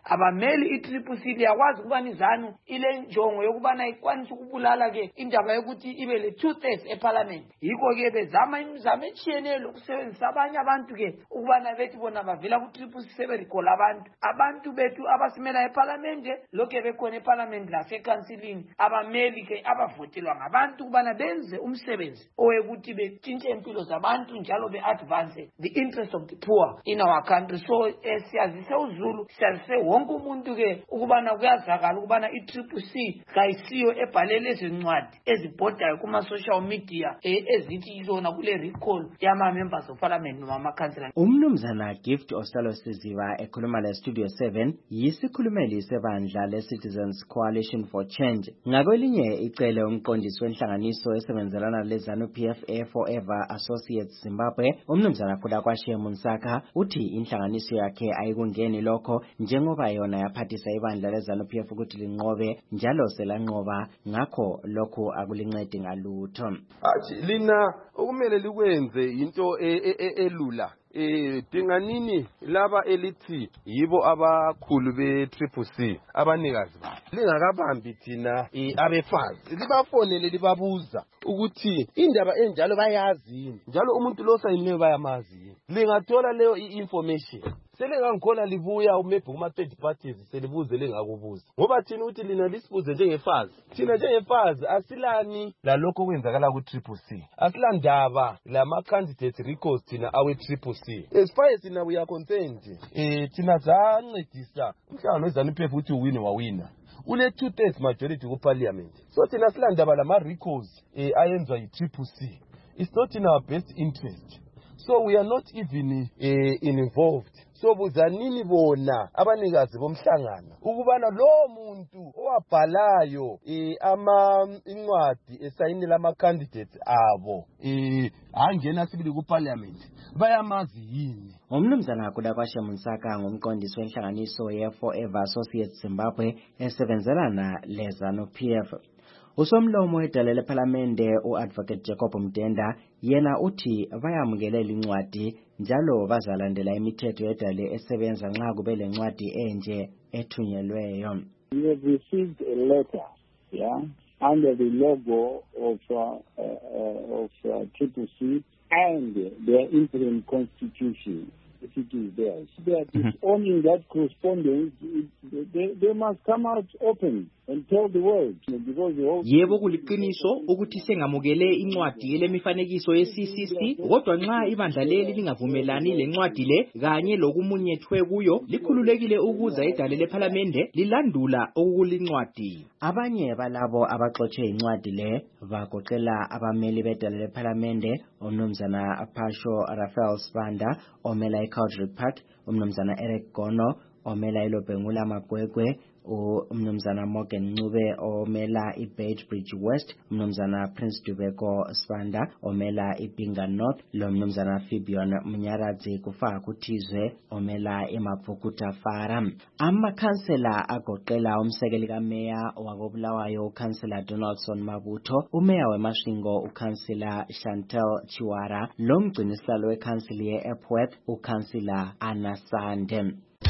abameli i-triple C liyakwazi ukubana izanu ile njongo yokubana ikwanisa ukubulala ke indaba yokuthi ibe le two thirds eparliament. Yikho-ke bezama imizamo etshiyeneyo lokusebenzisa abanye abantu ke ukubana bethi bona bavela ku-triple C seberikola abantu abantu bethu abasimela eparlamente lokhu bekhona eparlament lasekansilini abameli ke abavotelwa ngabantu ukubana benze umsebenzi owekuthi betshintshe impilo zabantu njalo be-advance the interest of the poor in our country. So eh, siyazise uZulu siyazise wonke umuntu ke ukubana kuyazakala ukubana i-triple C kayisiyo ebhalele ezincwadi ezibhodayo kuma-social media eh, ezithi izona kule recall yama-members of parliament noma amakhansela. Umnumzana Gift Ostalo Siziva ekhuluma le Studio seven yisikhulumeli sebandla le-Citizens Coalition for Change. Ngakwelinye icele umqondisi wenhlanganiso esebenzelana le-ZANU-P F A Forever Associates Zimbabwe umnumzana Kudakwashi Munsaka uthi inhlanganiso yakhe ayikungeni lokho njengoba yona yaphathisa ibandla le-ZANU-P F ukuthi linqobe njalo selanqoba ngakho lokhu akulincedi ngalutho. Athi lina okumele likwenze into elula eh dinganini laba elithi yibo abakhulu be-triple C abanikazi lingakabambi thina abefazi libafonele libabuza ukuthi indaba enjalo bayazini njalo umuntu lo sayiniwe bayamazi lingathola leyo information selengangikhola libuya umebhe kuma-third parties selibuze lengakubuza ngoba thina ukuthi lina lisibuze njengefazi thina njengefazi asilani lalokho okwenzakala ku-triple C asilandaba lama-candidate records thina awe-triple C as far as thina we are concerned um thina zancedisa umhlangano we-ZANU-P F ukuthi uwine wawina ule two thirds majority ku-parliament so thina silandaba lama-records um ayenzwa yi-triple C it's not in our best interest so we are not even uh, involved so buzanini bona abanikazi bomhlangano ukubana lo muntu owabhalayo eh ama incwadi esayinela ama candidates abo eh angena sibili ku parliament bayamazi yini. Umnumzana Kudakwashi Munsaka ngumqondisi wenhlanganiso ye Forever Associates Zimbabwe esebenzelana le-ZANU-P F. Usomlomo edalele parliamente uadvocate Jacob Mdenda yena uthi bayamukelela incwadi njalo bazalandela imithetho edale esebenza nxa kube lencwadi enje ethunyelweyo. We have received a letter, yeah, under the logo of uh, uh, of uh, Triple C and their interim constitution. If it is theirs, they are disowning that correspondence. They, they must come out open and tell the world because the whole yebo kuliqiniso ukuthi sengamukele incwadi yelemifanekiso ye-C C C kodwa nxa ibandla leli lingavumelani lencwadi le kanye lokumunyethwe kuyo likhululekile ukuza edale leParlamente lilandula okulincwadi. Abanye balabo abaxotshe incwadi le bagoqela abameli bedale leParlamente umnumzana Pasho Raphael Spanda omela iCountry Park umnumzana Eric Gono omela iLobhengula Magwegwe umnumzana Morgan Ncube omela iBeitbridge West umnumzana Prince Dubeko Spanda omela iBinga North lo mnumzana Fibion Munyaradzi kufaka kuthizwe omela iMaphukuta Fara. Amakhansela agoqela umsekeli kameya wakobulawayo ukhansela Donaldson Mabutho umeya weMashingo ukhansela Chantel Chiwara lo mgcinisihlalo wekhansili ye-Epworth ukhansela Anasande.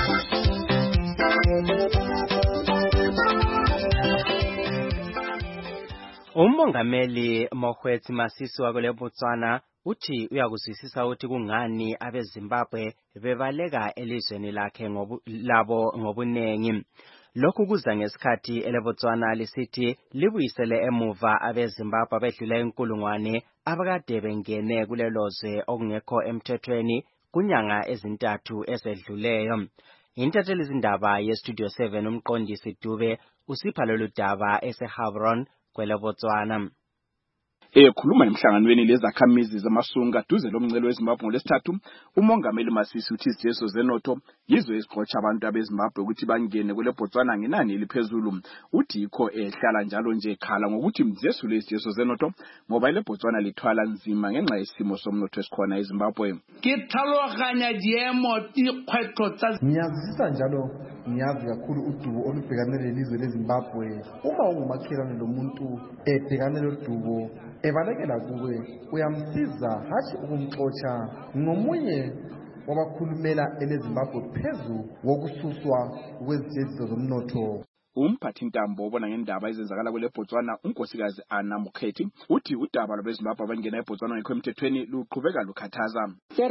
Umongameli Mokgweetsi Masisi wakule Botswana uthi uyakuzwisisa ukuthi kungani abeZimbabwe bebaleka elizweni lakhe ngobu, labo ngobunengi. Lokhu kuza ngesikhathi eleBotswana lisithi libuyisele emuva abeZimbabwe abedlula inkulungwane abakade bengene kulelozwe okungekho emthethweni kunyanga ezintathu ezedluleyo. Intatheli izindaba ye-Studio seven umqondisi Dube usipha lolu daba eseHavron kweleBotswana. Ekhuluma emhlanganweni lezakhamizi zamasunga duze lomncelo weZimbabwe ngolesithathu umongameli Masisi uthi izijeso zenotho yizo ezixotsha abantu abeZimbabwe ukuthi bangene kweleBotswana ngenani eliphezulu. Uthi ikho ehlala njalo nje ekhala ngokuthi mzesu lezijeso zenotho ngoba ileBotswana lithwala nzima ngenxa yesimo somnotho esikhona eZimbabwe. Kithaloganya diemo tikhwetho tsa ngiyazisa njalo ngiyazi kakhulu udubo olubhekane lelizwe leZimbabwe. Uma ungumakhelwane lomuntu ebhekane lodubo ebalekela kuwe uyamsiza hathi ukumxotsha ngomunye wabakhulumela eleZimbabwe phezu wokususwa kwezijeziso zomnotho. Umphathintambo obona ngendaba ezenzakala kwele Botswana unkosikazi Anna Mukhethi uthi udaba lwabeZimbabwe abangena eBotswana ngekho emthethweni luqhubeka lukhathaza.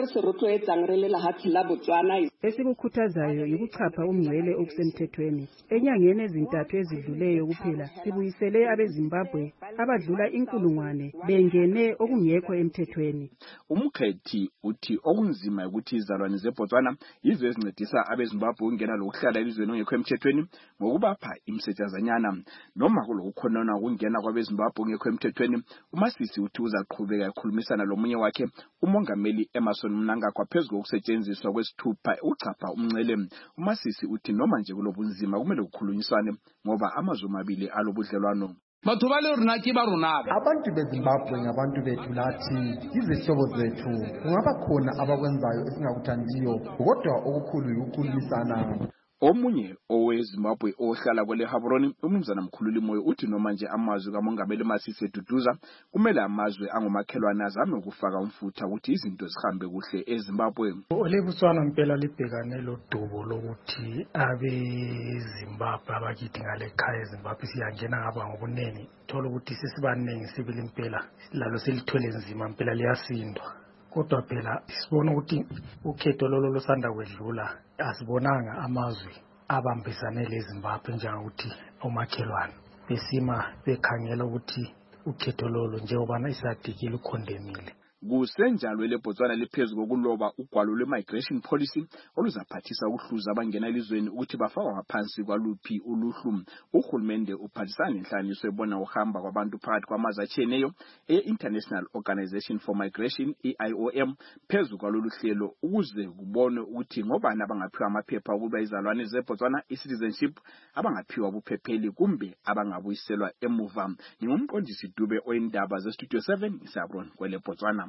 Esikukhuthazayo yikuchapha umngcele okusemthethweni. Enyangeni ezintathu ezidluleyo kuphela sibuyisele abeZimbabwe abadlula inkulungwane bengene okungekho emthethweni. Umkhethi uthi okunzima ukuthi izalwane zeBotswana yizo ezincedisa abeZimbabwe ukungena lokuhlala elizweni ongekho emthethweni ngokubapha imsetshazanyana noma kulokukhonona ukungena kwabeZimbabwe ngekho emthethweni. uMasisi uthi uzaqhubeka ekhulumisana lomunye wakhe umongameli Emmerson Mnangagwa phezu kokusetshenziswa kwesithupha uchapha umngcele. uMasisi uthi noma nje kulobunzima kumele kukhulunyiswane ngoba amazwe amabili alobudlelwano. Batho ba le rona ke ba rona. Abantu beZimbabwe ngabantu bethu lathi izihlobo zethu. Kungaba khona abakwenzayo esingakuthandiyo kodwa okukhulu ukukhulumisana. Omunye oweZimbabwe ohlala kwele Gaborone umnumzana Mkhululi Moyo uthi noma nje amazwe kamongameli Masisi Duduza kumele amazwe angomakhelwane azame ukufaka umfutho ukuthi izinto zihambe kuhle eZimbabwe. oleBotswana impela libhekane lodubo lokuthi abeZimbabwe abakithi ngale ekhaya eZimbabwe siyangena ngaba ngobunengi thola ukuthi sesibaningi sibili impela lalo selithwele nzima impela liyasindwa. Kodwa phela sibona ukuthi ukhetho lolo losanda kwedlula asibonanga amazwe abambisane leZimbabwe njengokuthi omakhelwane besima bekhangela ukuthi ukhetho lolo njengoba isadikile ukhondemile. Kusenjalo leBotswana liphezulu kokuloba ugwalo lwe-migration policy oluzaphathisa ukuhluza abangena elizweni ukuthi bafakwa ngaphansi kwaluphi uluhlu. Uhulumende uphathisana nenhlaniso ebona uhamba kwabantu phakathi kwamazwe atshiyeneyo e-International Organization for Migration I I O M phezu kwalolu hlelo ukuze kubone ukuthi ngobani abangaphiwa amaphepha ukuba izalwane zeBotswana i-citizenship abangaphiwa ubuphepheli kumbe abangabuyiselwa emuva. Ngumqondisi Dube oyindaba ze-Studio seven isabron kwele Botswana.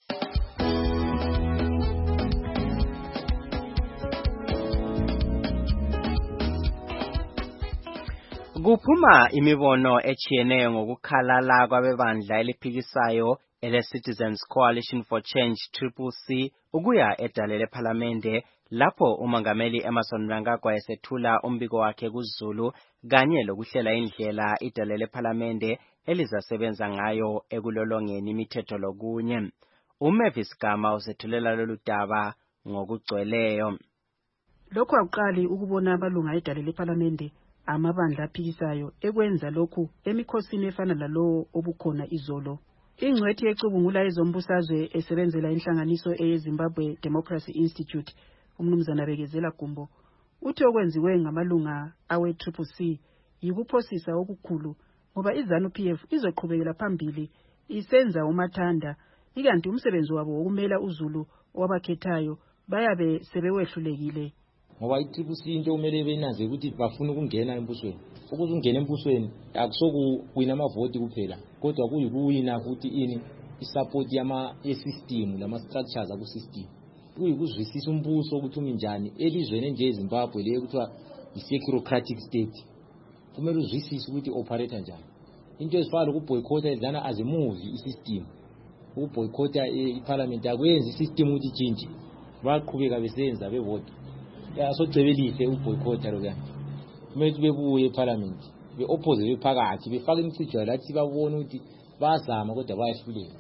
Kuphuma imibono echiyeneyo ngokukhalala kwabebandla eliphikisayo ele Citizens Coalition for Change Triple C ukuya edale lephalamende lapho umongameli Emmerson Mnangagwa esethula umbiko wakhe kuZulu kanye lokuhlela indlela idale lephalamende elizasebenza ngayo ekulolongeni imithetho lokunye. uMavis Gama usethulela lolu daba ngokugcweleyo. Lokho akuqali ukubona abalunga edale lephalamende amabandla aphikisayo ekwenza lokhu emikhosini efana lalowo obukhona izolo. Ingcwethi yecubungula ezombusazwe esebenzela inhlanganiso eyeZimbabwe Democracy Institute umnumzana Bekezela Gumbo uthi okwenziwe ngamalunga awe Triple C yikuphosisa okukhulu ngoba iZanu-P F izoqhubekela phambili isenza umathanda ikanti umsebenzi wabo wokumela uZulu wabakhethayo bayabe sebewehlulekile. Ngoba i-Triple C into kumele benaze ukuthi bafuna ukungena embusweni. Ukuze ungene embusweni akusokuwina amavoti kuphela kodwa kuyikuwina futhi ini isupport yama e-system lama structures aku system. Kuyikuzwisisa umbuso ukuthi uminjani elizweni nje eZimbabwe le kuthiwa i-securocratic state. Kumele uzwisise ukuthi operate njani. Into ezifana ukuboycott edlana as a movie i-system. Ukuboycott i-parliament akwenza i-system ukuthi ichinje. Baqhubeka besenza bevota. Ya so cebelise uboycott lokuyana. Kumele bebuye eParliament be-oppose bephakathi befaka imithijwa lathi babone ukuthi bazama kodwa bayahlulela.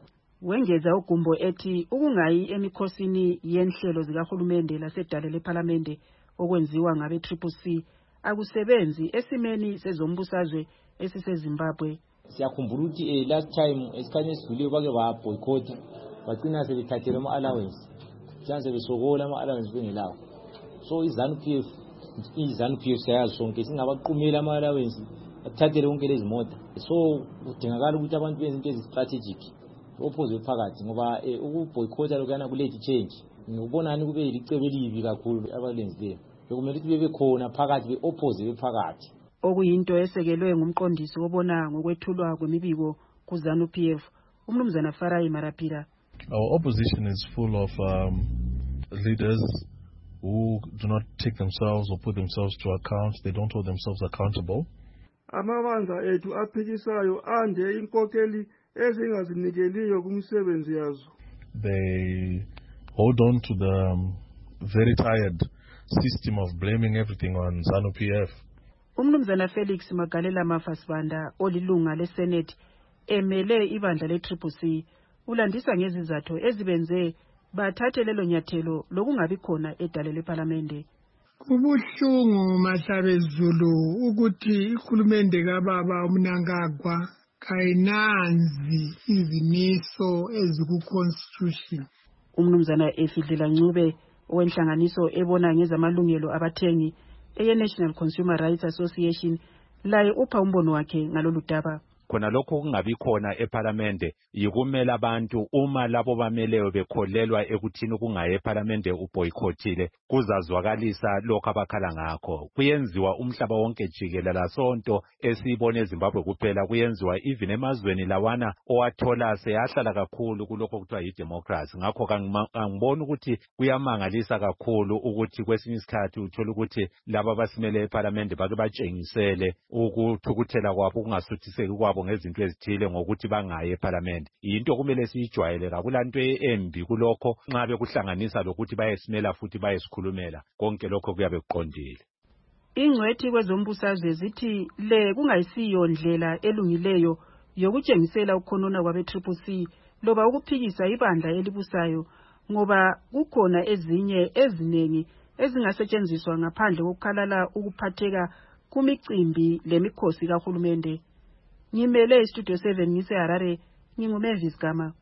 Wengeza uGumbo ethi ukungayi emikhosini yenhlelo zikahulumende lasedale leParliament okwenziwa ngabe Triple C akusebenzi esimeni sezombusazwe esiseZimbabwe. Siyakhumbula ukuthi eh, last time esikhanye esidlule bake ba boycott bagcina sebethathela ama allowance. Chance besokola ama allowance bengelawo. So iZanu-P F iZanu-P F siyazi sonke singabaqhumela ama allowance athathele konke lezi moto. So udingakala ukuthi abantu benze into ezistrategic opposite phakathi ngoba ukuboycott lokana kulethi change. Ngibonani kube ilicebo elibi kakhulu abalenzileyo. Bekumele ukuthi bebe khona phakathi be-oppose bephakathi. Okuyinto esekelwe ngumqondisi wobona ngokwethulwa kwemibiko kuZanu-P F umnumzana Farai Marapira. Our opposition is full of um, leaders who do not take themselves or put themselves to account. They don't hold themselves accountable. Amabandla ethu aphikisayo ande inkokeli ezingazinikeliyo kumsebenzi yazo. They hold on to the um, very tired system of blaming everything on ZANU-P F. Umnumzana Felix Magalela Mafasibanda olilunga leSenate emele ibandla le-Triple C ulandisa ngezizathu ezibenze bathathe lelo nyathelo lokungabi khona edale leParlamente. Kubuhlungu Mahlabezulu ukuthi ikhulumende kababa uMnangagwa kayinanzi izimiso eziku-constitution. Umnumzana Efidlela Ncube owenhlanganiso ebona ngezamalungelo abathengi eye-National Consumer Rights Association laye upha umbono wakhe ngalolu daba. Khona lokho kungabi khona eParlamente yikumela abantu uma labo bameleyo bekholelwa ekuthini kungaye eParlamente uboycottile kuzazwakalisa lokho abakhala ngakho. Kuyenziwa umhlaba wonke jikelele sonto esibone eZimbabwe kuphela kuyenziwa even emazweni lawana owathola seyahlala kakhulu kulokho kuthiwa yidemocracy. Ngakho kangibona ukuthi kuyamangalisa kakhulu ukuthi kwesinye isikhathi uthola ukuthi laba basimele eParlamente bake batshengisele ukuthukuthela kwabo kungasuthiseki kwabo ngezinto ezithile ngokuthi bangaye eParlament. Into kumele siyijwayele kakulanto embi kulokho nxa bekuhlanganisa lokuthi bayesimela futhi bayesikhulumela konke lokho kuyabe kuqondile. Ingcwethi kwezombusazwe zithi le kungayisiyo ndlela elungileyo yokutshengisela ukukhonona kwabe-Triple C loba ukuphikisa ibandla elibusayo ngoba kukhona ezinye eziningi ezingasetshenziswa ngaphandle kokukhalala ukuphatheka kumicimbi lemikhosi kahulumende. Ngimele Studio seven ngise Harare nginguMavis Gama.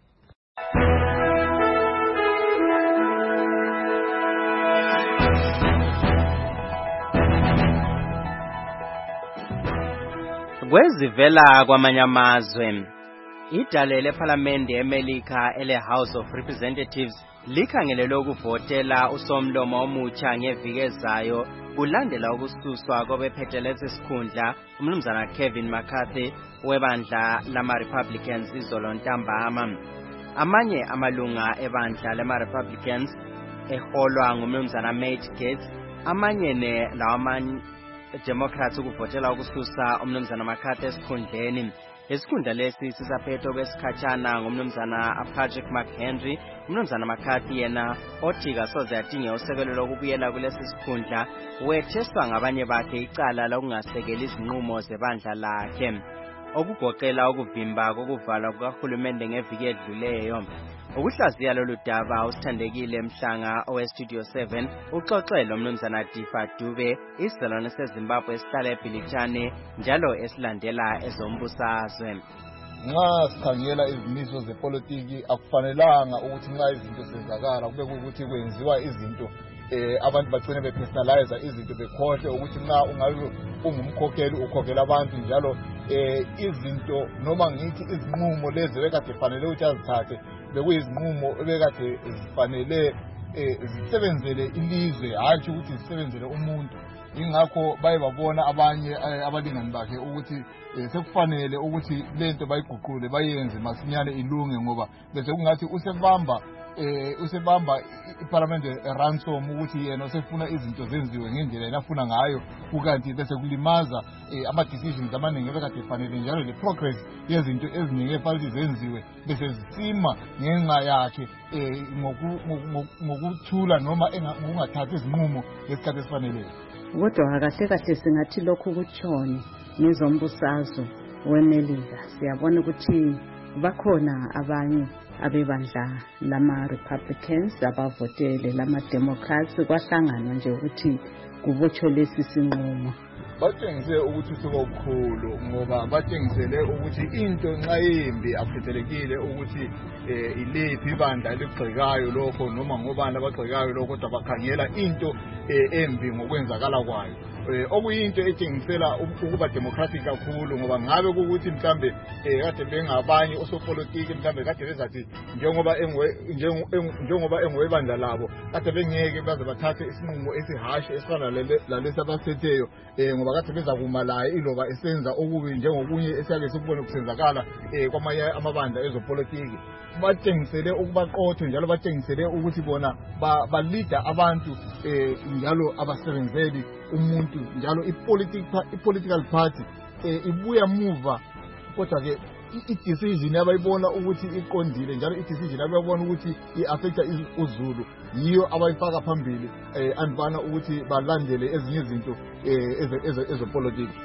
Kwezivela kwamanye amazwe idale leParlamente eMelika ele House of Representatives likhangelelwe ukuvotela usomlomo omutsha ngeviki ezayo kulandela ukususwa kwabephethe lesi sikhundla umnumzana Kevin McCarthy webandla lama-Republicans izolo ntambama. Amanye amalunga ebandla lama-Republicans eholwa ngumnumzana Matt Gaetz amanye ne lawa Democrats ukuvotela ukususa umnumzana McCarthy esikhundleni. Isikhundla lesi sisaphethe kwesikhatshana ngumnumzana Patrick McHenry. Umnumzana McCarthy yena othi kasoze adinge usekelo lokubuyela kulesi sikhundla wetheswa ngabanye bakhe icala lokungasekeli izinqumo zebandla lakhe okugoqela ukuvimba kokuvalwa kukahulumende ngeviki edluleyo. Ukuhlaziya lolu daba usithandekile Mhlanga oweStudio seven uxoxele umnumzana Difa Dube isilwane seZimbabwe esihlala eBhilitshane njalo esilandela ezombusazwe. Nxa sikhangela izimiso zepolitiki akufanelanga ukuthi nxa izinto sezakala kube ukuthi kwenziwa izinto eh abantu bagcine bepersonalize izinto bekhohle ukuthi nxa ungabe ungumkhokheli ukhokhela abantu njalo eh izinto noma ngithi izinqumo lezi bekade fanele ukuthi azithathe bekuyizinqumo ebekade zifanele eh zisebenzele ilizwe hayi ukuthi zisebenzele umuntu. Ingakho baye babona abanye abalingani bakhe ukuthi sekufanele ukuthi lento bayiguqule bayenze masinyane ilunge ngoba bese kungathi usebamba eh usebamba iParliament ransom ukuthi yena usefuna izinto zenziwe ngendlela enafuna ngayo ukanti bese kulimaza ama decisions amaningi bekade fanele njalo le progress yezinto eziningi efanele zenziwe bese zisima ngenxa yakhe ngokuthula noma engathathi izinqumo ngesikhathi esifanele. Kodwa kahle kahle singathi lokhu kutshoni ngezombusazwe weMelika siyabona ukuthi bakhona abanye abebandla lama-Republicans abavotele lama-Democrats kwahlangana nje ukuthi kubotshwe lesi sinqumo. Batshengise ukuthi sokukhulu ngoba batshengisele ukuthi into nxa yimbi akukhethelekile ukuthi iliphi ibandla eligxekayo lokho noma ngobani abagxekayo lokho kodwa bakhangela into embi ngokwenzakala kwayo. Okuyinto ethengisela ukuba democratic kakhulu ngoba ngabe ukuthi mhlambe kade bengabanye osopolitiki mhlambe kade bezathi njengoba engwe njengoba engwebandla labo kade bengeke baze bathathe isinqumo esihashe esifana lalesi abasetheyo ngoba kade beza kumalaye iloba esenza okubi njengokunye esiyake sikubone kusenzakala kwamanye amabandla ezopolitiki. Batshengisele ukubaqotho njalo batshengisele ukuthi bona balida abantu njalo abasebenzeli umuntu njalo ipolitical ipolitical party ibuya muva kodwa ke i-decision abayibona ukuthi iqondile njalo i-decision abayibona ukuthi i-affecta uZulu yiyo abayifaka phambili andibana ukuthi balandele ezinye izinto ezopolitiki.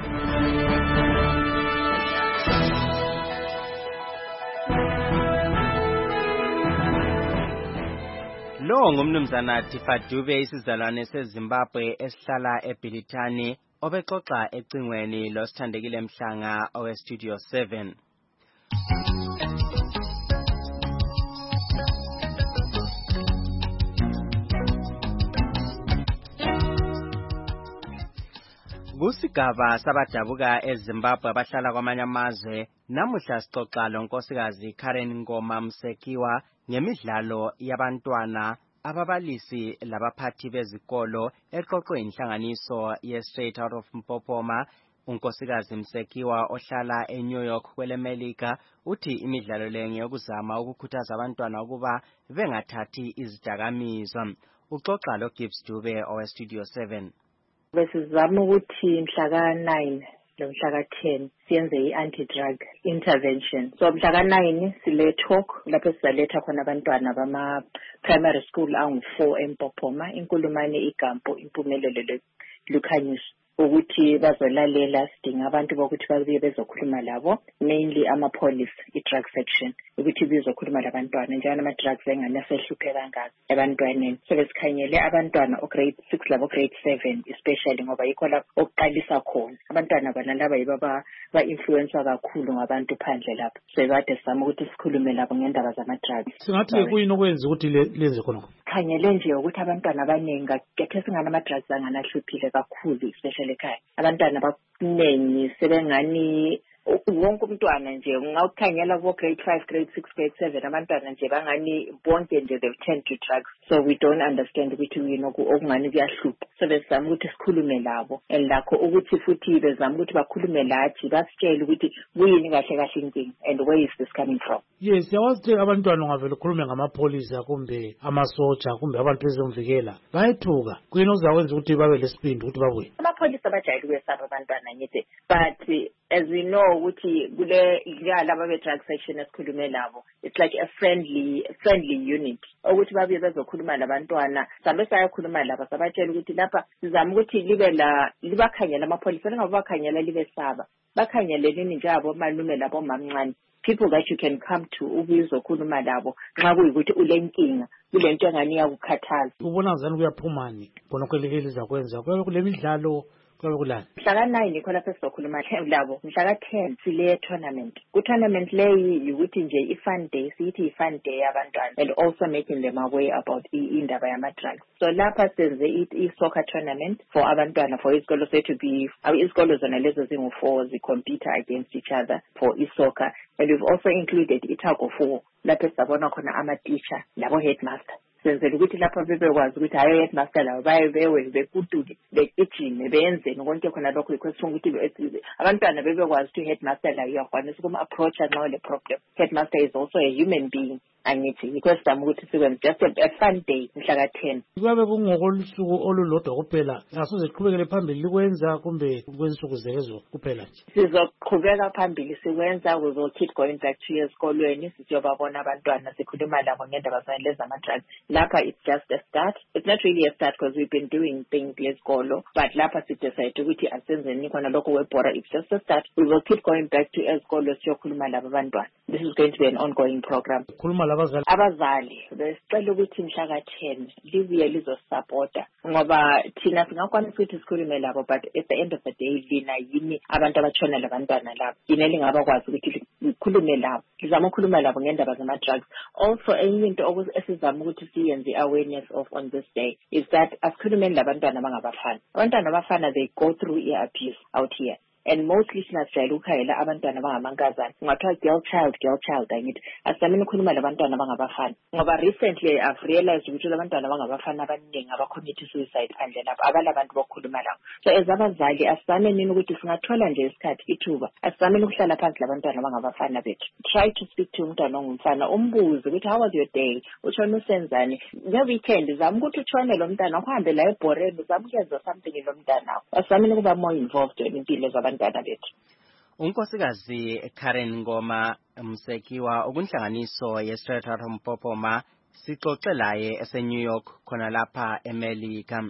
Lo ngumnumzana Tifadube isizalwane seZimbabwe esihlala eBilitani obexoxa ecingweni loSithandekile Mhlanga owe Studio seven. Kusigaba sabadabuka eZimbabwe abahlala kwamanye amazwe namuhla sixoxa lonkosikazi Karen Ngoma Msekiwa ngemidlalo yabantwana ababalisi labaphathi bezikolo exoxwe inhlanganiso ye Straight Out of Mpopoma. Unkosikazi Msekiwa ohlala eNew York kwelemelika uthi imidlalo le ngeyokuzama ukukhuthaza abantwana ukuba bengathathi izidakamizwa. Uxoxa lo Gibbs Dube owe Studio seven. Besizama ukuthi mhla ka nine nomhla ka ten siyenze i-anti-drug intervention. So mhla ka nine sile talk lapho sizaletha khona abantwana bama primary school angu four eMpopoma, Inkulumane, iGampo, Impumelelo, Lukhanyiswa, ukuthi bazolalela sidinga abantu bokuthi babuye bezokhuluma labo, mainly ama-police, i-drug section, ukuthi bezokhuluma labantwana njalo ama-drugs engane asehluphe kangaka ebantwaneni. So besikhanyele abantwana o-grade six labo grade seven especially ngoba yikho lapho okuqalisa khona. Abantwana bana laba yibo ba-influencewa kakhulu ngabantu phandle lapho. So kade sizama ukuthi sikhulume labo ngendaba zama-drugs. Singathi kuyini okwenza ukuthi lenze khona? Khanyele nje ukuthi abantwana abaningi khethe singana ama-drugs angana hluphile kakhulu especially ekhaya. Abantwana bakuningi sebengani wonke umntwana nje ungawukhanyela ku grade five grade six grade seven abantwana nje bangani bonke nje they tend to drugs. So we don't understand ukuthi yini okungani kuyahlupha. So besizama ukuthi sikhulume labo and lakho ukuthi futhi bezama ukuthi bakhulume lathi basitshele ukuthi kuyini kahle kahle inkinga and where is this coming from. Yes, yawazi abantwana ungavela ukhulume ngamapolisa kumbe amasoja kumbe abantu bezomvikela bayithuka kuyini ozakwenza ukuthi babe lesibindi ukuthi babuye. Amapolisa bajayele ukwesaba abantwana ngithi but as we know ukuthi kule laba be drug section esikhulume labo it's like a friendly friendly unit ukuthi babuye bezokhuluma labantwana sambe sayakhuluma laba sabatshela ukuthi lapha sizama ukuthi libe la libakhanyela amapolisa lingabakhanyela libe saba bakhangeleleni njalo malume labo mamncane people that you can come to ubuzokhuluma labo nxa kuyikuthi ulenkinga kulento engani yakukhathaza. Ubona ngani kuyaphumani khona kwelekeliza kwenza kwabe kulemidlalo kwabe kulani? Mhla ka nine ikho lapho sizokhuluma labo. Mhla ka ten sile tournament. Ku tournament leyi ukuthi nje i-fun day sithi i-fun day yabantwana and also making them aware about indaba yama-drugs. So lapha senze i-soccer tournament for abantwana for isikolo sethu be isikolo zona lezo zingu four zi-compete against each other for i-soccer and we've also included i-tug of war lapho sizabona khona ama-teacher labo headmaster. Senzela ukuthi lapha bebekwazi ukuthi hayi headmaster labo baye bewe bekutuke begijime benzeni konke khona lokho ikwesifuna ukuthi abantwana bebekwazi ukuthi headmaster la uyakwanisa ukum approach nxa le problem. Headmaster is also a human being angithi ikwesizama ukuthi sikwenze just a, a fun day mhla ka ten. Kwabe kungokolusuku olulodwa kuphela ngasuze siqhubekele phambili likwenza kumbe kwensuku zezo kuphela nje? Sizoqhubeka phambili sikwenza we will keep going back to esikolweni siyobabona abantwana sikhuluma labo ngendaba zaneleza ama-drugs. Lapha it's just a start. It's not really a start because we've been doing things lesikolo but lapha si decide ukuthi asenzeni khona lokho webhora. It's just a start. We will keep going back to esikolo siyokhuluma labo abantwana. This is going to be an ongoing program. Khuluma labazali abazali besicela ukuthi mhla ka ten libuye lizosupporta ngoba thina singakwanisa ukuthi sikhulume labo but at the end of the day lina yini abantu abatshona labantwana labo yini lingabakwazi ukuthi likhulume labo lizama ukukhuluma labo ngendaba zama-drugs. Also enye into esizama ukuthi siyenze awareness of on this day is that asikhulumeni labantwana abangabafana. Abantwana abafana they go through abuse out here and mostly sinasijayela ukukhayela abantwana abangamankazana kungathiwa girl child girl child angithi asisameni ukukhuluma labantwana abangabafana ngoba recently I've realized ukuthi labantwana abangabafana abaningi abacommit suicide phandle lapho abalabantu bokukhuluma labo. So as abazali asisameni ukuthi singathola nje isikhathi ithuba asisameni ukuhlala phansi labantwana abangabafana bethu try to speak to umntwana ongumfana umbuze ukuthi how was your day utshona usenzani nge weekend zama ukuthi utshone lo mntana uhambe la ebhoreni zama ukuyenza something lo mntana asisameni ukuba more involved empilo zaba. Unkosikazi Karen Ngoma Msekiwa ukunhlanganiso yeStrata Mpopoma sixoxe laye ese New York khona lapha eMelika.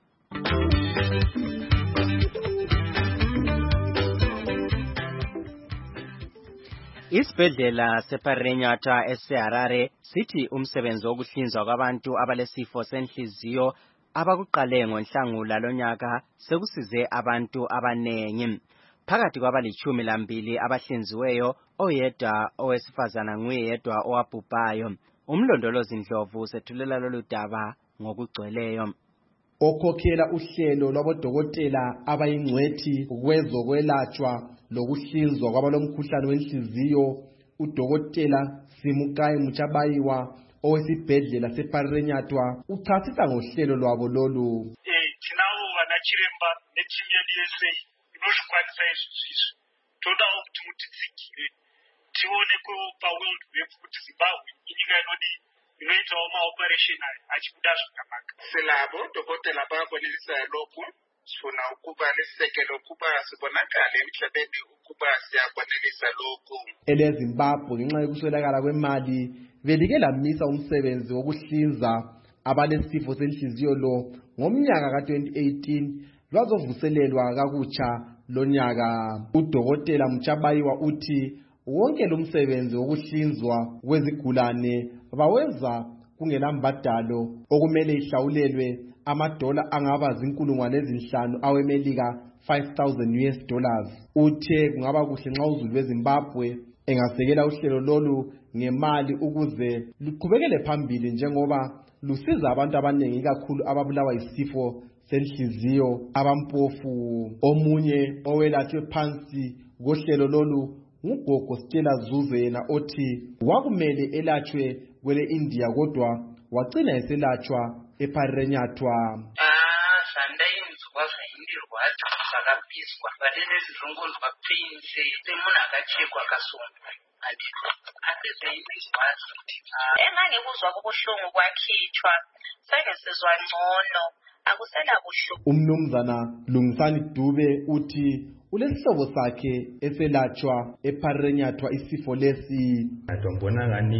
Isibhedlela sePharenyathwa eseHarare sithi umsebenzi wokuhlinzwa kwabantu abalesifo senhliziyo abakuqale ngoNhlangula lonyaka sekusize abantu abanengi. Phakathi kwabalichumi lambili abahlinziweyo oyedwa owesifazana nguyedwa owabhubhayo. Umlondolozi Ndlovu sethulela lolu daba ngokugcweleyo. Okhokhela uhlelo lwabodokotela abayingcwethi kwezokwelatshwa lokuhlinzwa kwabalomkhuhlane wenhliziyo udokotela Simukai Muchabayiwa owesibhedlela sePharenyathwa uchasisa ngohlelo lwabo lolu. Eh thinawo vanachiremba netimu yedu yese inozvikwanisa izvozvo. Toda kuti mutitsigire tione ko paworld web kuti Zimbabwe inyika inodi inoitawo maoperation achibuda zvakanaka. Selabo dokotela bakwanisa lokhu sifuna ukuba nesisekelo ukuba sibonakale emhlabeni ukuba siyakwanelisa lokhu. EleZimbabwe ngenxa yokuswelakala kwemali belike lamisa umsebenzi wokuhlinza abalesifo senhliziyo lo ngomnyaka ka twenty eighteen lwazovuselelwa kakutsha lonyaka. Udokotela Muchabayiwa uthi wonke lo msebenzi wokuhlinzwa kwezigulane bawenza kungelambadalo okumele ihlawulelwe amadola angaba zinkulungwane ezinhlanu awemelika five thousand U S dollars. Uthe kungaba kuhle nxa uzulu beZimbabwe engasekela uhlelo lolu ngemali ukuze luqhubekele phambili njengoba lusiza abantu abanengi kakhulu ababulawa isifo senhliziyo abampofu. Omunye owelatshwe phansi kohlelo lolu ngugogo Stella Zuze yena othi wakumele elatshwe kwele India kodwa wagcina eselatshwa ePharenyathwa. Ah sandayinzwa zvayindirwa zvakabviswa vanene zvirongozwa pfense semunhu akachekwa kasongo andiko asi zvayindirwa kuti engange kuzwa kubuhlungu kwakhitshwa sangesizwa ngcono akusela buhlungu. Umnumzana Lungisani Dube uthi ulesihlobo sakhe eselatshwa ePharenyathwa isifo lesi. Ngibona ngani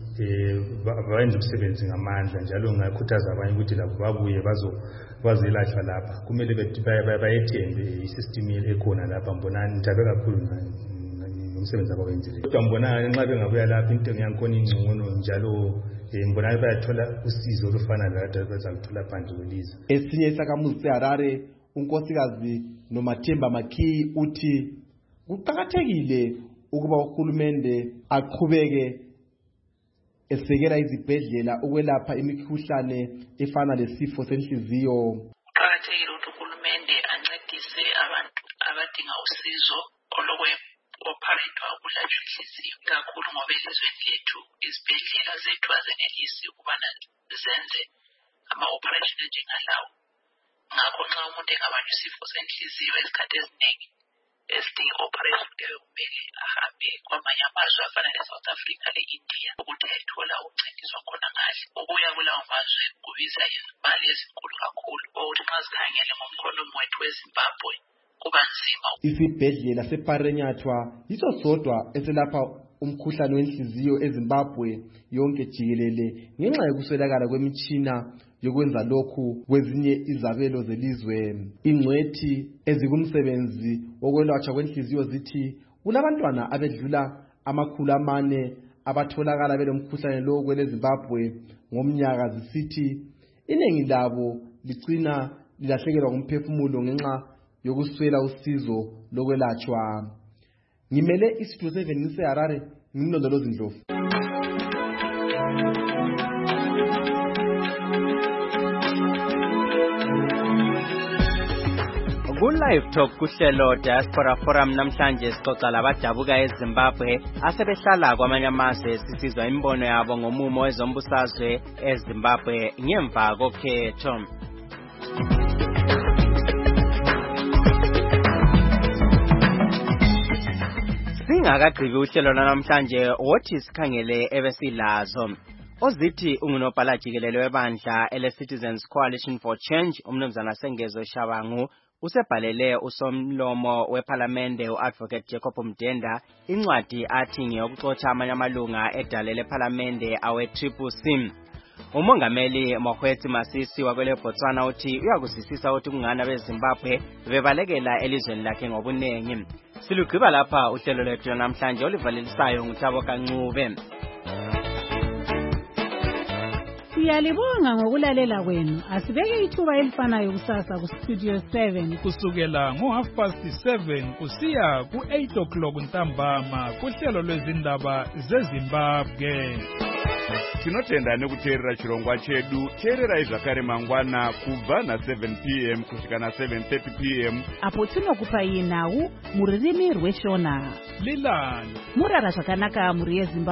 bayenza umsebenzi ngamandla njalo ngakhuthaza abanye ukuthi labo babuye bazo bazelashwa lapha. Kumele bayethembe isystem ekhona lapha. Mbona nithabe kakhulu umsebenzi abawenzile. Kodwa mbona nxa bengabuya lapha into ngiyakhona ingcono njalo mbona bayathola usizo olufana lalo bazaluthola phandle kwelizwe. Esinye isakhamuzi seHarare unkosikazi Nomathemba Makhiyi uthi kuqakathekile ukuba uhulumende aqhubeke esekela izibhedlela ukwelapha imikhuhlane efana lesifo senhliziyo. Kuqakathekile ukuthi uhulumende ancedise abantu abadinga usizo olokwe operate ukulatshwa inhliziyo kakhulu ngoba elizweni lethu izibhedlela zethu azenelisi ukubana zenze ama-operation njengalawo. Ngakho nxa umuntu engabanjwa isifo senhliziyo esikhathi eziningi esidinga operation leyo kumele ahambe kwamanye amazwe afana ne-South Africa le-India ukuthi ayethola ukuncediswa khona ngale. Ukuya kulawo mazwe kubiza imali ezinkulu kakhulu ukuthi nxa sikhangele ngomkhonomi wethu weZimbabwe kuba nzima. Isibhedlela sePharenyathwa yiso sodwa eselapha umkhuhlane wenhliziyo eZimbabwe yonke jikelele ngenxa yokuswelakala kwemitshina yokwenza lokhu kwezinye izabelo zelizwe. Ingcwethi ezikumsebenzi wokwelatshwa kwenhliziyo zithi kulabantwana abedlula amakhulu amane abatholakala belomkhuhlane lo kwele Zimbabwe ngomnyaka. Zisithi inengi labo licina lilahlekelwa ngumphefumulo ngenxa yokuswela usizo lokwelatshwa. Ngimele iStudio seven ngiseHarare ngimlondolozi Ndlovu. Ku-Live Talk kuhlelo Diaspora Forum namhlanje sixoxa labadabuka eZimbabwe asebehlala kwamanye amazwe sisizwa imbono yabo ngomumo wezombusazwe eZimbabwe ngemva kokhetho. Singakagqibi uhlelo namhlanje wothi sikhangele ebesilazo. Ozithi ungunobhala jikelele webandla ele Citizens Coalition for Change umnumzana Sengezo Shabangu usebhalele usomlomo weParliamente uAdvocate Jacob Mdenda incwadi athi ngeyokuxotsha amanye amalunga edale leParliamente awe-Triple C. Umongameli Mokgweetsi Masisi wakwele Botswana uthi uyakusisisa ukuthi kungana beZimbabwe bebalekela elizweni lakhe ngobunengi. Silugqiba lapha uhlelo lethu namhlanje olivalelisayo nguThabo Kancube. Siyalibonga ngokulalela kwenu. Asibeke ithuba elifanayo kusasa ku Studio seven kusukela ngo half past seven kusiya ku eight o'clock ntambama kuhlelo lwezindaba zeZimbabwe. Tinotenda nekuteerera chirongwa chedu. Teerera zvakare mangwana kubva na seven p m kusvika na seven thirty p m apo tinokupa iyi nhau muririmi rweshona. Lilani Murara zvakanaka muri yeZimbabwe.